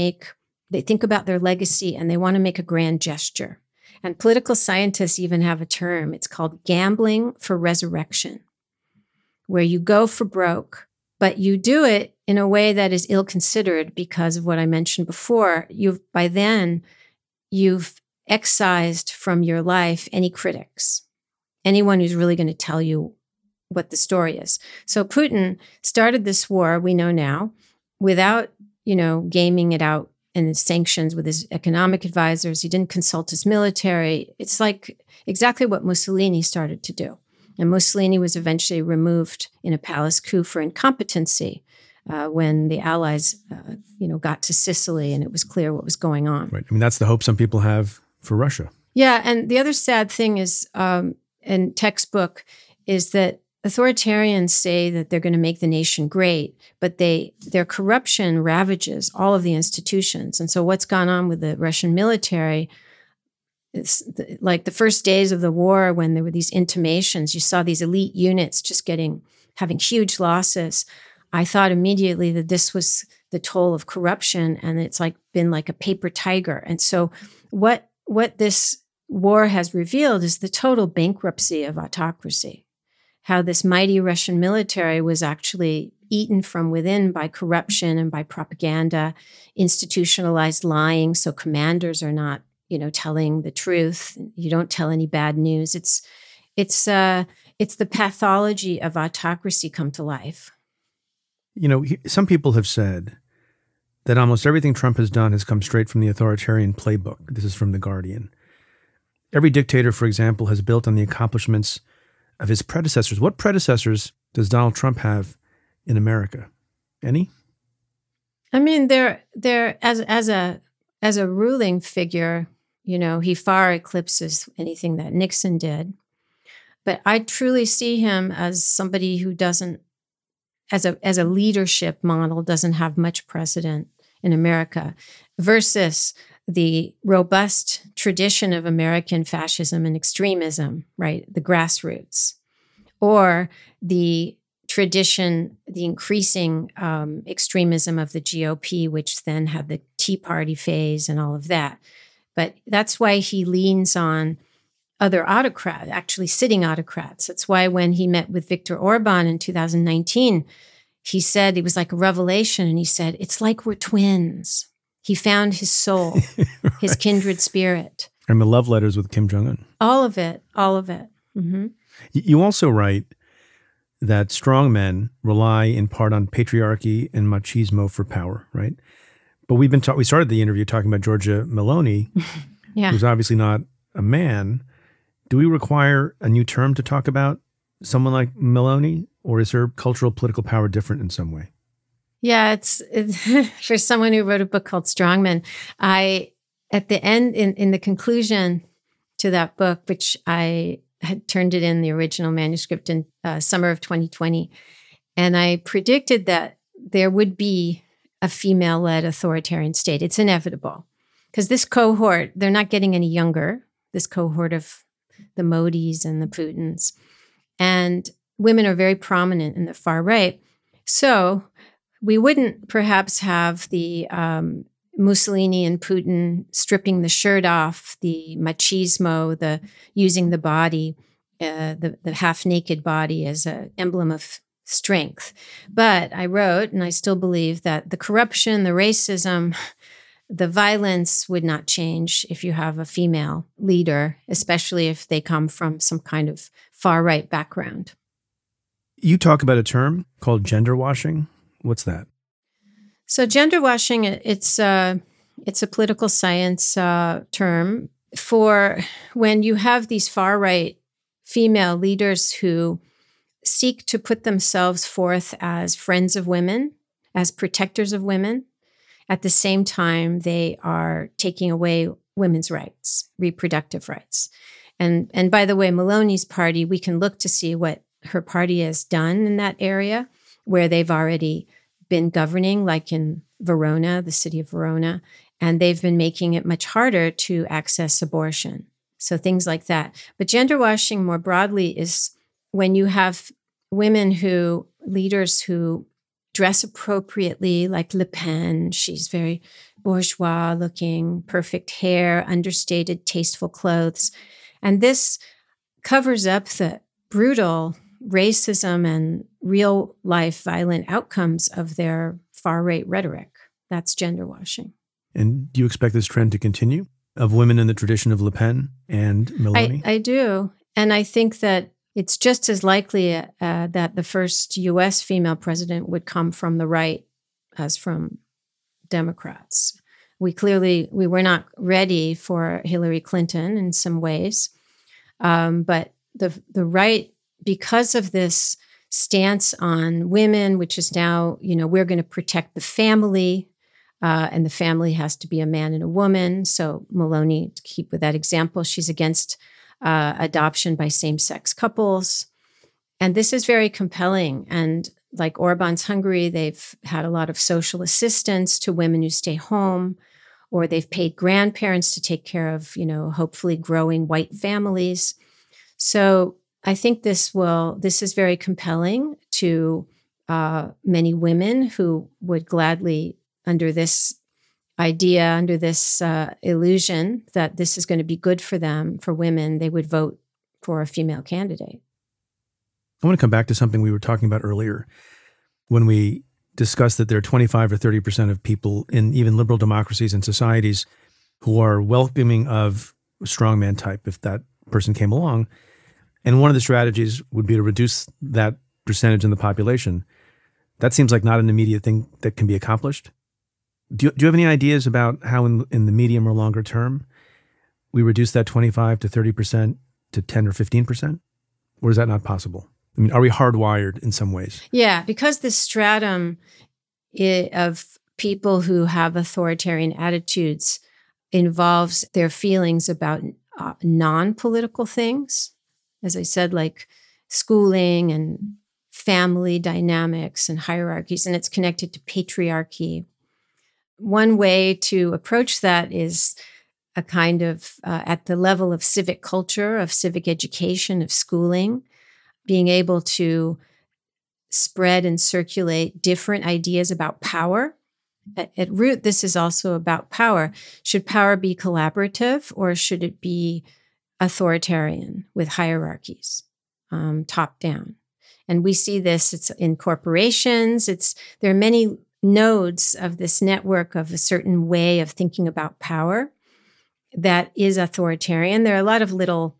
[SPEAKER 2] think about their legacy and they want to make a grand gesture. And political scientists even have a term. It's called gambling for resurrection, where you go for broke, but you do it in a way that is ill-considered because of what I mentioned before. By then, you've excised from your life any critics, anyone who's really going to tell you what the story is. So Putin started this war, we know now, without, gaming it out in his sanctions with his economic advisors. He didn't consult his military. It's like exactly what Mussolini started to do. And Mussolini was eventually removed in a palace coup for incompetency when the Allies, got to Sicily and it was clear what was going on.
[SPEAKER 1] Right. I mean, that's the hope some people have for Russia.
[SPEAKER 2] Yeah. And the other sad thing is, in textbook, is that authoritarians say that they're going to make the nation great, but their corruption ravages all of the institutions. And so what's gone on with the Russian military, it's like the first days of the war when there were these intimations, you saw these elite units just having huge losses. I thought immediately that this was the toll of corruption, and it's been like a paper tiger. And so what war has revealed is the total bankruptcy of autocracy. How this mighty Russian military was actually eaten from within by corruption and by propaganda, institutionalized lying. So commanders are not, telling the truth. You don't tell any bad news. It's the pathology of autocracy come to life.
[SPEAKER 1] Some people have said that almost everything Trump has done has come straight from the authoritarian playbook. This is from The Guardian. Every dictator, for example, has built on the accomplishments of his predecessors. What predecessors does Donald Trump have in America? Any?
[SPEAKER 2] I mean, they're as a ruling figure, he far eclipses anything that Nixon did. But I truly see him as somebody who doesn't, as a leadership model, doesn't have much precedent in America, versus the robust tradition of American fascism and extremism, right? The grassroots, or the tradition, the increasing extremism of the GOP, which then had the Tea Party phase and all of that. But that's why he leans on other autocrats, actually sitting autocrats. That's why when he met with Viktor Orban in 2019, he said, it was like a revelation, and he said, it's like we're twins. He found his soul, right. His kindred spirit.
[SPEAKER 1] And the love letters with Kim Jong-un.
[SPEAKER 2] All of it. Mm-hmm.
[SPEAKER 1] You also write that strong men rely in part on patriarchy and machismo for power, right? But we started the interview talking about Giorgia Meloni,
[SPEAKER 2] yeah.
[SPEAKER 1] who's obviously not a man. Do we require a new term to talk about someone like Meloni, or is her cultural political power different in some way?
[SPEAKER 2] Yeah, it's for someone who wrote a book called Strongmen. At the end, in the conclusion to that book, which I had turned it in the original manuscript in summer of 2020, and I predicted that there would be a female-led authoritarian state. It's inevitable, because this cohort, they're not getting any younger, this cohort of the Modis and the Putins, and women are very prominent in the far right. So we wouldn't perhaps have the Mussolini and Putin stripping the shirt off, the machismo, the using the body, the half-naked body as an emblem of strength. But I wrote, and I still believe, that the corruption, the racism, the violence would not change if you have a female leader, especially if they come from some kind of far-right background.
[SPEAKER 1] You talk about a term called gender washing. What's that?
[SPEAKER 2] So gender washing, it's a political science term for when you have these far-right female leaders who seek to put themselves forth as friends of women, as protectors of women. At the same time, they are taking away women's rights, reproductive rights. And by the way, Meloni's party, we can look to see what her party has done in that area, where they've already been governing, like in Verona, the city of Verona, and they've been making it much harder to access abortion. So things like that. But gender washing more broadly is when you have leaders who dress appropriately, like Le Pen. She's very bourgeois looking, perfect hair, understated, tasteful clothes. And this covers up the brutal racism and real life violent outcomes of their far-right rhetoric. That's gender washing.
[SPEAKER 1] And do you expect this trend to continue of women in the tradition of Le Pen and Meloni?
[SPEAKER 2] I do. And I think that it's just as likely that the first U.S. female president would come from the right as from Democrats. We were not ready for Hillary Clinton in some ways. But the right, because of this stance on women, which is now, we're going to protect the family, and the family has to be a man and a woman. So Meloni, to keep with that example, she's against adoption by same-sex couples. And this is very compelling. And like Orban's Hungary, they've had a lot of social assistance to women who stay home, or they've paid grandparents to take care of, hopefully growing white families. So I think this is very compelling to many women who would gladly, under this idea, under this illusion that this is going to be good for them, for women, they would vote for a female candidate.
[SPEAKER 1] I want to come back to something we were talking about earlier when we discussed that there are 25 or 30% of people in even liberal democracies and societies who are welcoming of a strongman type if that person came along. And one of the strategies would be to reduce that percentage in the population. That seems like not an immediate thing that can be accomplished. Do you have any ideas about how in the medium or longer term we reduce that 25 to 30% to 10 or 15%? Or is that not possible? I mean, are we hardwired in some ways?
[SPEAKER 2] Yeah, because the stratum of people who have authoritarian attitudes involves their feelings about non-political things, as I said, like schooling and family dynamics and hierarchies, and it's connected to patriarchy. One way to approach that is a kind of, at the level of civic culture, of civic education, of schooling, being able to spread and circulate different ideas about power. At root, this is also about power. Should power be collaborative or should it be authoritarian with hierarchies, top down? And we see this, it's in corporations. There are many nodes of this network of a certain way of thinking about power that is authoritarian. There are a lot of little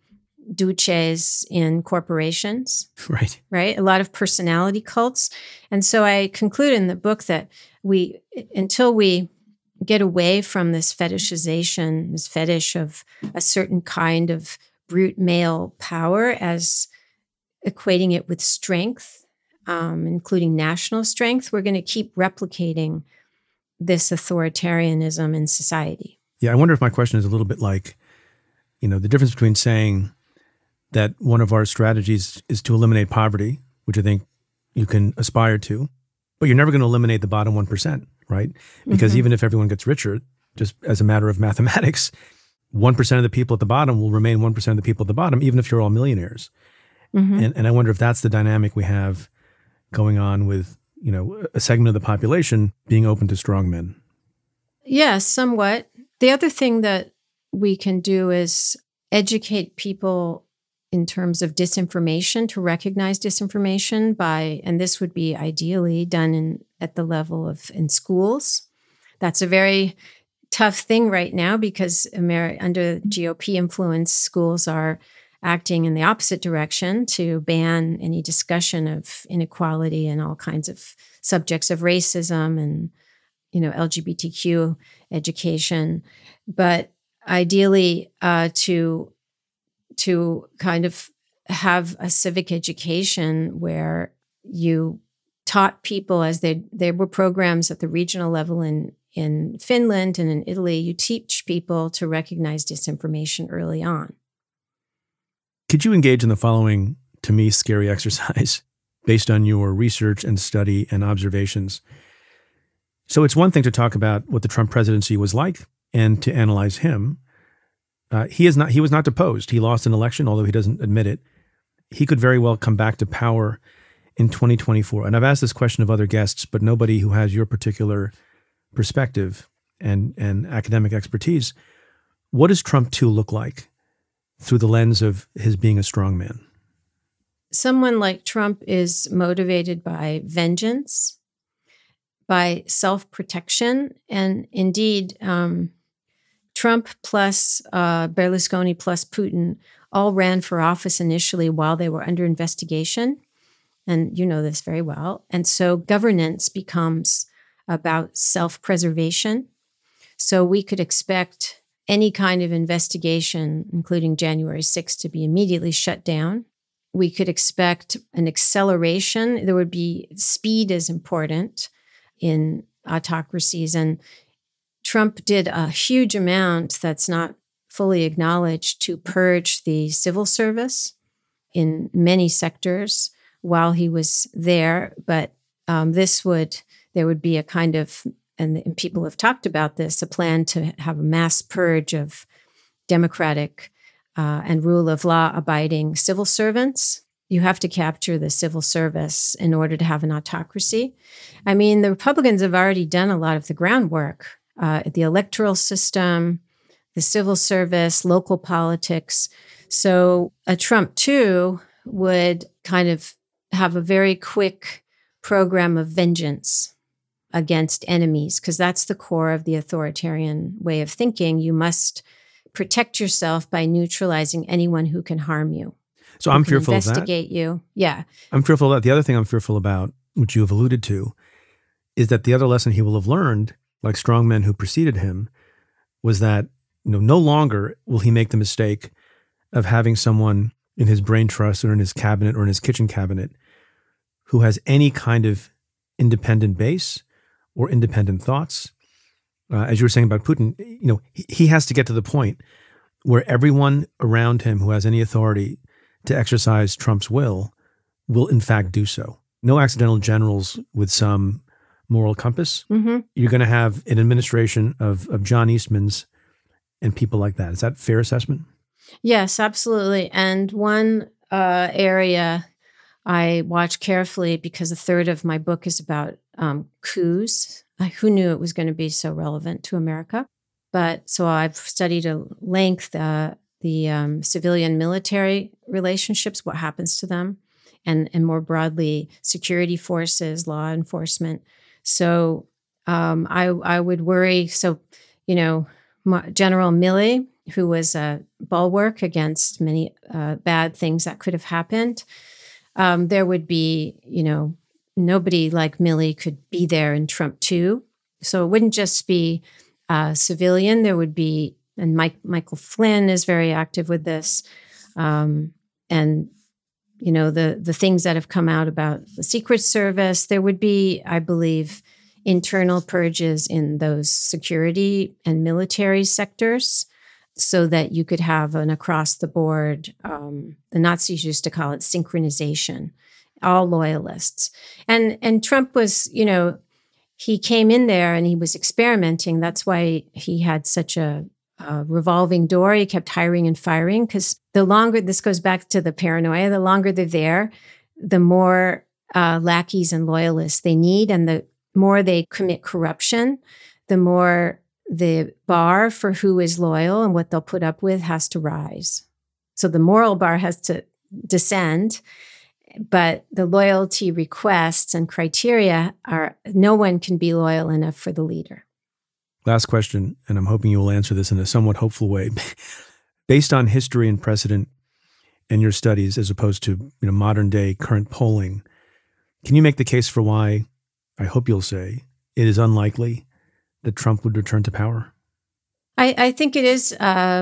[SPEAKER 2] duces in corporations. Right? A lot of personality cults. And so I conclude in the book that until we get away from this fetishization, this fetish of a certain kind of brute male power as equating it with strength, including national strength, we're going to keep replicating this authoritarianism in society.
[SPEAKER 1] Yeah, I wonder if my question is a little bit like, the difference between saying that one of our strategies is to eliminate poverty, which I think you can aspire to, but you're never going to eliminate the bottom 1%, right? Because even if everyone gets richer, just as a matter of mathematics, 1% of the people at the bottom will remain 1% of the people at the bottom, even if you're all millionaires. And I wonder if that's the dynamic we have going on with, a segment of the population being open to strong men.
[SPEAKER 2] Yes, somewhat. The other thing that we can do is educate people in terms of disinformation, to recognize disinformation and this would be ideally done at the level of in schools. That's a very tough thing right now because under GOP influence, schools are acting in the opposite direction to ban any discussion of inequality and all kinds of subjects of racism and, LGBTQ education. But ideally, to kind of have a civic education where you taught people, as there were programs at the regional level in Finland and in Italy, you teach people to recognize disinformation early on.
[SPEAKER 1] Could you engage in the following, to me, scary exercise based on your research and study and observations? So it's one thing to talk about what the Trump presidency was like and to analyze him. He was not deposed. He lost an election, although he doesn't admit it. He could very well come back to power in 2024. And I've asked this question of other guests, but nobody who has your particular perspective and academic expertise. What does Trump 2 look like through the lens of his being a strong man?
[SPEAKER 2] Someone like Trump is motivated by vengeance, by self-protection, and indeed, Trump plus Berlusconi plus Putin all ran for office initially while they were under investigation. And you know this very well. And so governance becomes about self-preservation. So we could expect any kind of investigation, including January 6th, to be immediately shut down. We could expect an acceleration. There would be speed is important in autocracies. And Trump did a huge amount that's not fully acknowledged to purge the civil service in many sectors while he was there. But there would be a kind of, and people have talked about this, a plan to have a mass purge of democratic and rule of law abiding civil servants. You have to capture the civil service in order to have an autocracy. I mean, the Republicans have already done a lot of the groundwork the electoral system, the civil service, local politics. So a Trump 2 would kind of have a very quick program of vengeance against enemies, because that's the core of the authoritarian way of thinking. You must protect yourself by neutralizing anyone who can harm you.
[SPEAKER 1] So I'm fearful of that.
[SPEAKER 2] Investigate you. Yeah.
[SPEAKER 1] I'm fearful of that. The other thing I'm fearful about, which you have alluded to, is that the other lesson he will have learned, like strong men who preceded him, was that no longer will he make the mistake of having someone in his brain trust or in his cabinet or in his kitchen cabinet who has any kind of independent base or independent thoughts. As you were saying about Putin, he has to get to the point where everyone around him who has any authority to exercise Trump's will in fact do so. No accidental generals with some moral compass.
[SPEAKER 2] Mm-hmm.
[SPEAKER 1] You're going to have an administration of John Eastmans and people like that. Is that a fair assessment?
[SPEAKER 2] Yes, absolutely. And one area I watch carefully, because a third of my book is about coups. Who knew it was going to be so relevant to America? But so I've studied at length the civilian-military relationships, what happens to them, and more broadly, security forces, law enforcement. So I would worry. So, General Milley, who was a bulwark against many bad things that could have happened, there would be, nobody like Milley could be there in Trump 2. So it wouldn't just be civilian. There would be, and Michael Flynn is very active with this. And, the things that have come out about the Secret Service, there would be, I believe, internal purges in those security and military sectors so that you could have an across-the-board, the Nazis used to call it synchronization, all loyalists. And Trump was, he came in there and he was experimenting. That's why he had such a revolving door. He kept hiring and firing, because the longer, this goes back to the paranoia, the longer they're there, the more lackeys and loyalists they need, and the more they commit corruption, the more the bar for who is loyal and what they'll put up with has to rise. So the moral bar has to descend, but the loyalty requests and criteria are, no one can be loyal enough for the leader.
[SPEAKER 1] Last question, and I'm hoping you will answer this in a somewhat hopeful way. Based on history and precedent and your studies, as opposed to modern day current polling, can you make the case for why, I hope you'll say, it is unlikely that Trump would return to power?
[SPEAKER 2] I think it is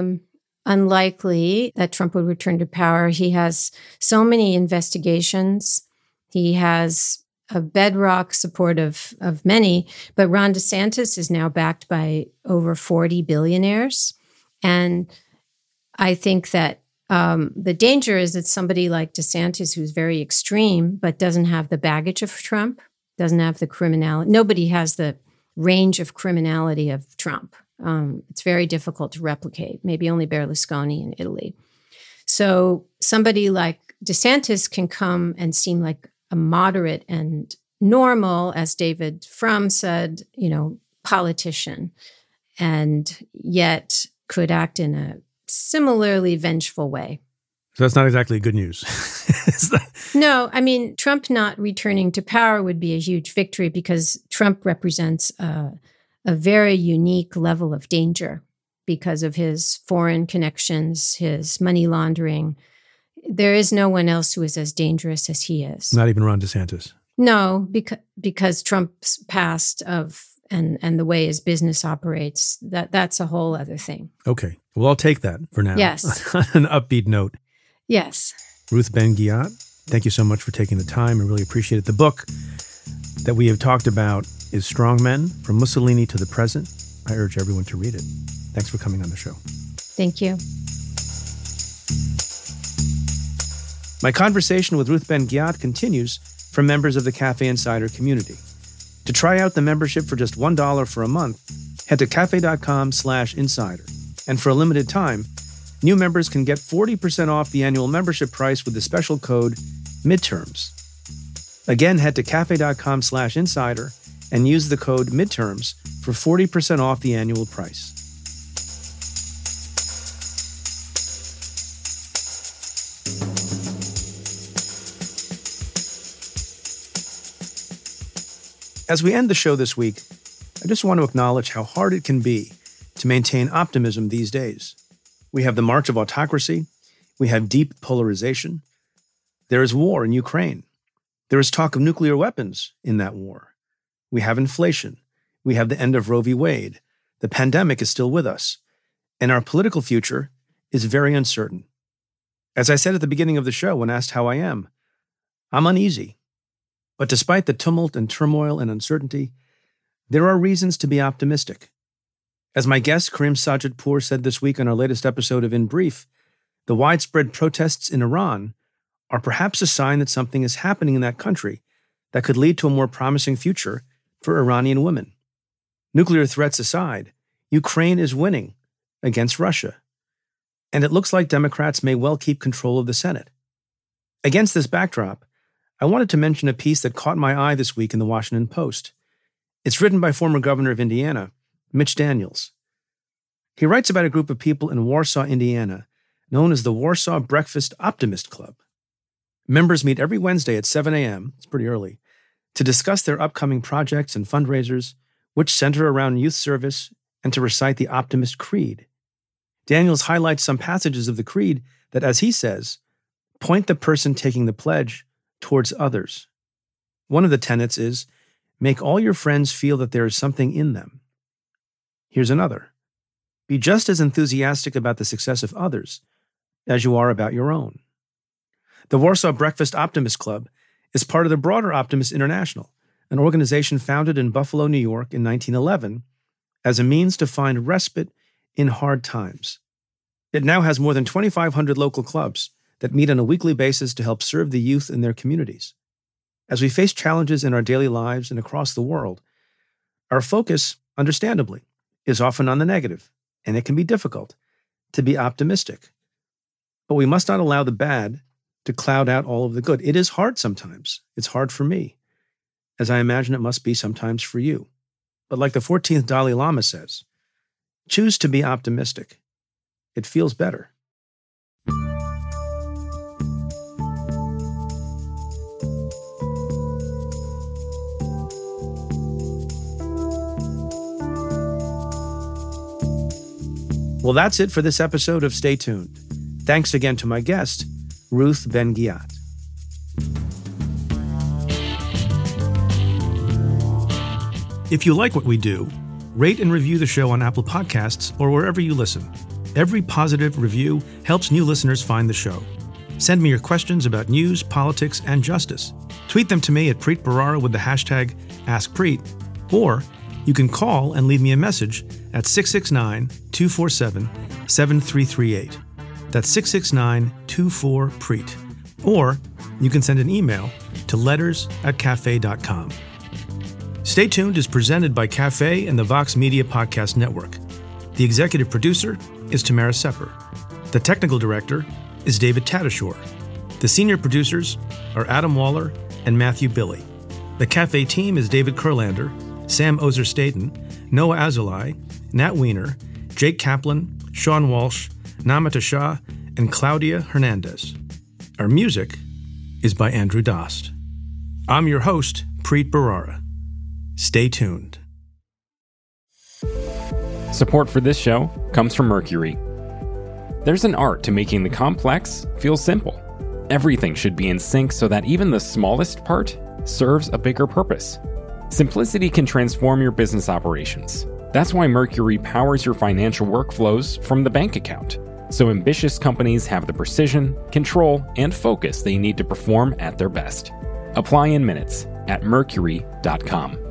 [SPEAKER 2] unlikely that Trump would return to power. He has so many investigations. He has a bedrock support of many, but Ron DeSantis is now backed by over 40 billionaires. And I think that the danger is that somebody like DeSantis, who's very extreme, but doesn't have the baggage of Trump, doesn't have the criminality. Nobody has the range of criminality of Trump. It's very difficult to replicate, maybe only Berlusconi in Italy. So somebody like DeSantis can come and seem like a moderate and normal, as David Frum said, politician, and yet could act in a similarly vengeful way.
[SPEAKER 1] So that's not exactly good news.
[SPEAKER 2] No, I mean, Trump not returning to power would be a huge victory, because Trump represents a very unique level of danger because of his foreign connections, his money laundering. There is no one else who is as dangerous as he is.
[SPEAKER 1] Not even Ron DeSantis.
[SPEAKER 2] No, because Trump's past and the way his business operates, that's a whole other thing.
[SPEAKER 1] Okay. Well, I'll take that for now.
[SPEAKER 2] Yes.
[SPEAKER 1] On an upbeat note.
[SPEAKER 2] Yes.
[SPEAKER 1] Ruth Ben-Ghiat, thank you so much for taking the time. I really appreciate it. The book that we have talked about is Strong Men, From Mussolini to the Present. I urge everyone to read it. Thanks for coming on the show.
[SPEAKER 2] Thank you.
[SPEAKER 1] My conversation with Ruth Ben-Ghiat continues for members of the Cafe Insider community. To try out the membership for just $1 for a month, head to cafe.com/insider. And for a limited time, new members can get 40% off the annual membership price with the special code MIDTERMS. Again, head to cafe.com/insider and use the code MIDTERMS for for 40% off the annual price. As we end the show this week, I just want to acknowledge how hard it can be to maintain optimism these days. We have the march of autocracy. We have deep polarization. There is war in Ukraine. There is talk of nuclear weapons in that war. We have inflation. We have the end of Roe v. Wade. The pandemic is still with us. And our political future is very uncertain. As I said at the beginning of the show when asked how I am, I'm uneasy. But despite the tumult and turmoil and uncertainty, there are reasons to be optimistic. As my guest, Karim Sajidpour, said this week on our latest episode of In Brief, the widespread protests in Iran are perhaps a sign that something is happening in that country that could lead to a more promising future for Iranian women. Nuclear threats aside, Ukraine is winning against Russia. And it looks like Democrats may well keep control of the Senate. Against this backdrop, I wanted to mention a piece that caught my eye this week in the Washington Post. It's written by former governor of Indiana, Mitch Daniels. He writes about a group of people in Warsaw, Indiana, known as the Warsaw Breakfast Optimist Club. Members meet every Wednesday at 7 a.m., it's pretty early, to discuss their upcoming projects and fundraisers, which center around youth service, and to recite the Optimist Creed. Daniels highlights some passages of the Creed that, as he says, point the person taking the pledge towards others. One of the tenets is, make all your friends feel that there is something in them. Here's another. Be just as enthusiastic about the success of others as you are about your own. The Warsaw Breakfast Optimist Club is part of the broader Optimist International, an organization founded in Buffalo, New York in 1911 as a means to find respite in hard times. It now has more than 2,500 local clubs that meet on a weekly basis to help serve the youth in their communities. As we face challenges in our daily lives and across the world, our focus, understandably, is often on the negative, and it can be difficult to be optimistic. But we must not allow the bad to cloud out all of the good. It is hard sometimes. It's hard for me, as I imagine it must be sometimes for you. But like the 14th Dalai Lama says, choose to be optimistic. It feels better. Well, that's it for this episode of Stay Tuned. Thanks again to my guest, Ruth Ben-Ghiat. If you like what we do, rate and review the show on Apple Podcasts or wherever you listen. Every positive review helps new listeners find the show. Send me your questions about news, politics, and justice. Tweet them to me at Preet Bharara with the hashtag AskPreet, or you can call and leave me a message at 669-247-7338. That's 669-24-PREET. Or you can send an email to letters@cafe.com. Stay Tuned is presented by Cafe and the Vox Media Podcast Network. The executive producer is Tamara Sepper. The technical director is David Tatasciore. The senior producers are Adam Waller and Matthew Billy. The Cafe team is David Kurlander, Sam Ozer-Staten, Noah Azulai, Nat Weiner, Jake Kaplan, Sean Walsh, Namita Shah, and Claudia Hernandez. Our music is by Andrew Dost. I'm your host, Preet Bharara. Stay tuned.
[SPEAKER 4] Support for this show comes from Mercury. There's an art to making the complex feel simple. Everything should be in sync so that even the smallest part serves a bigger purpose. Simplicity can transform your business operations. That's why Mercury powers your financial workflows from the bank account, so ambitious companies have the precision, control, and focus they need to perform at their best. Apply in minutes at mercury.com.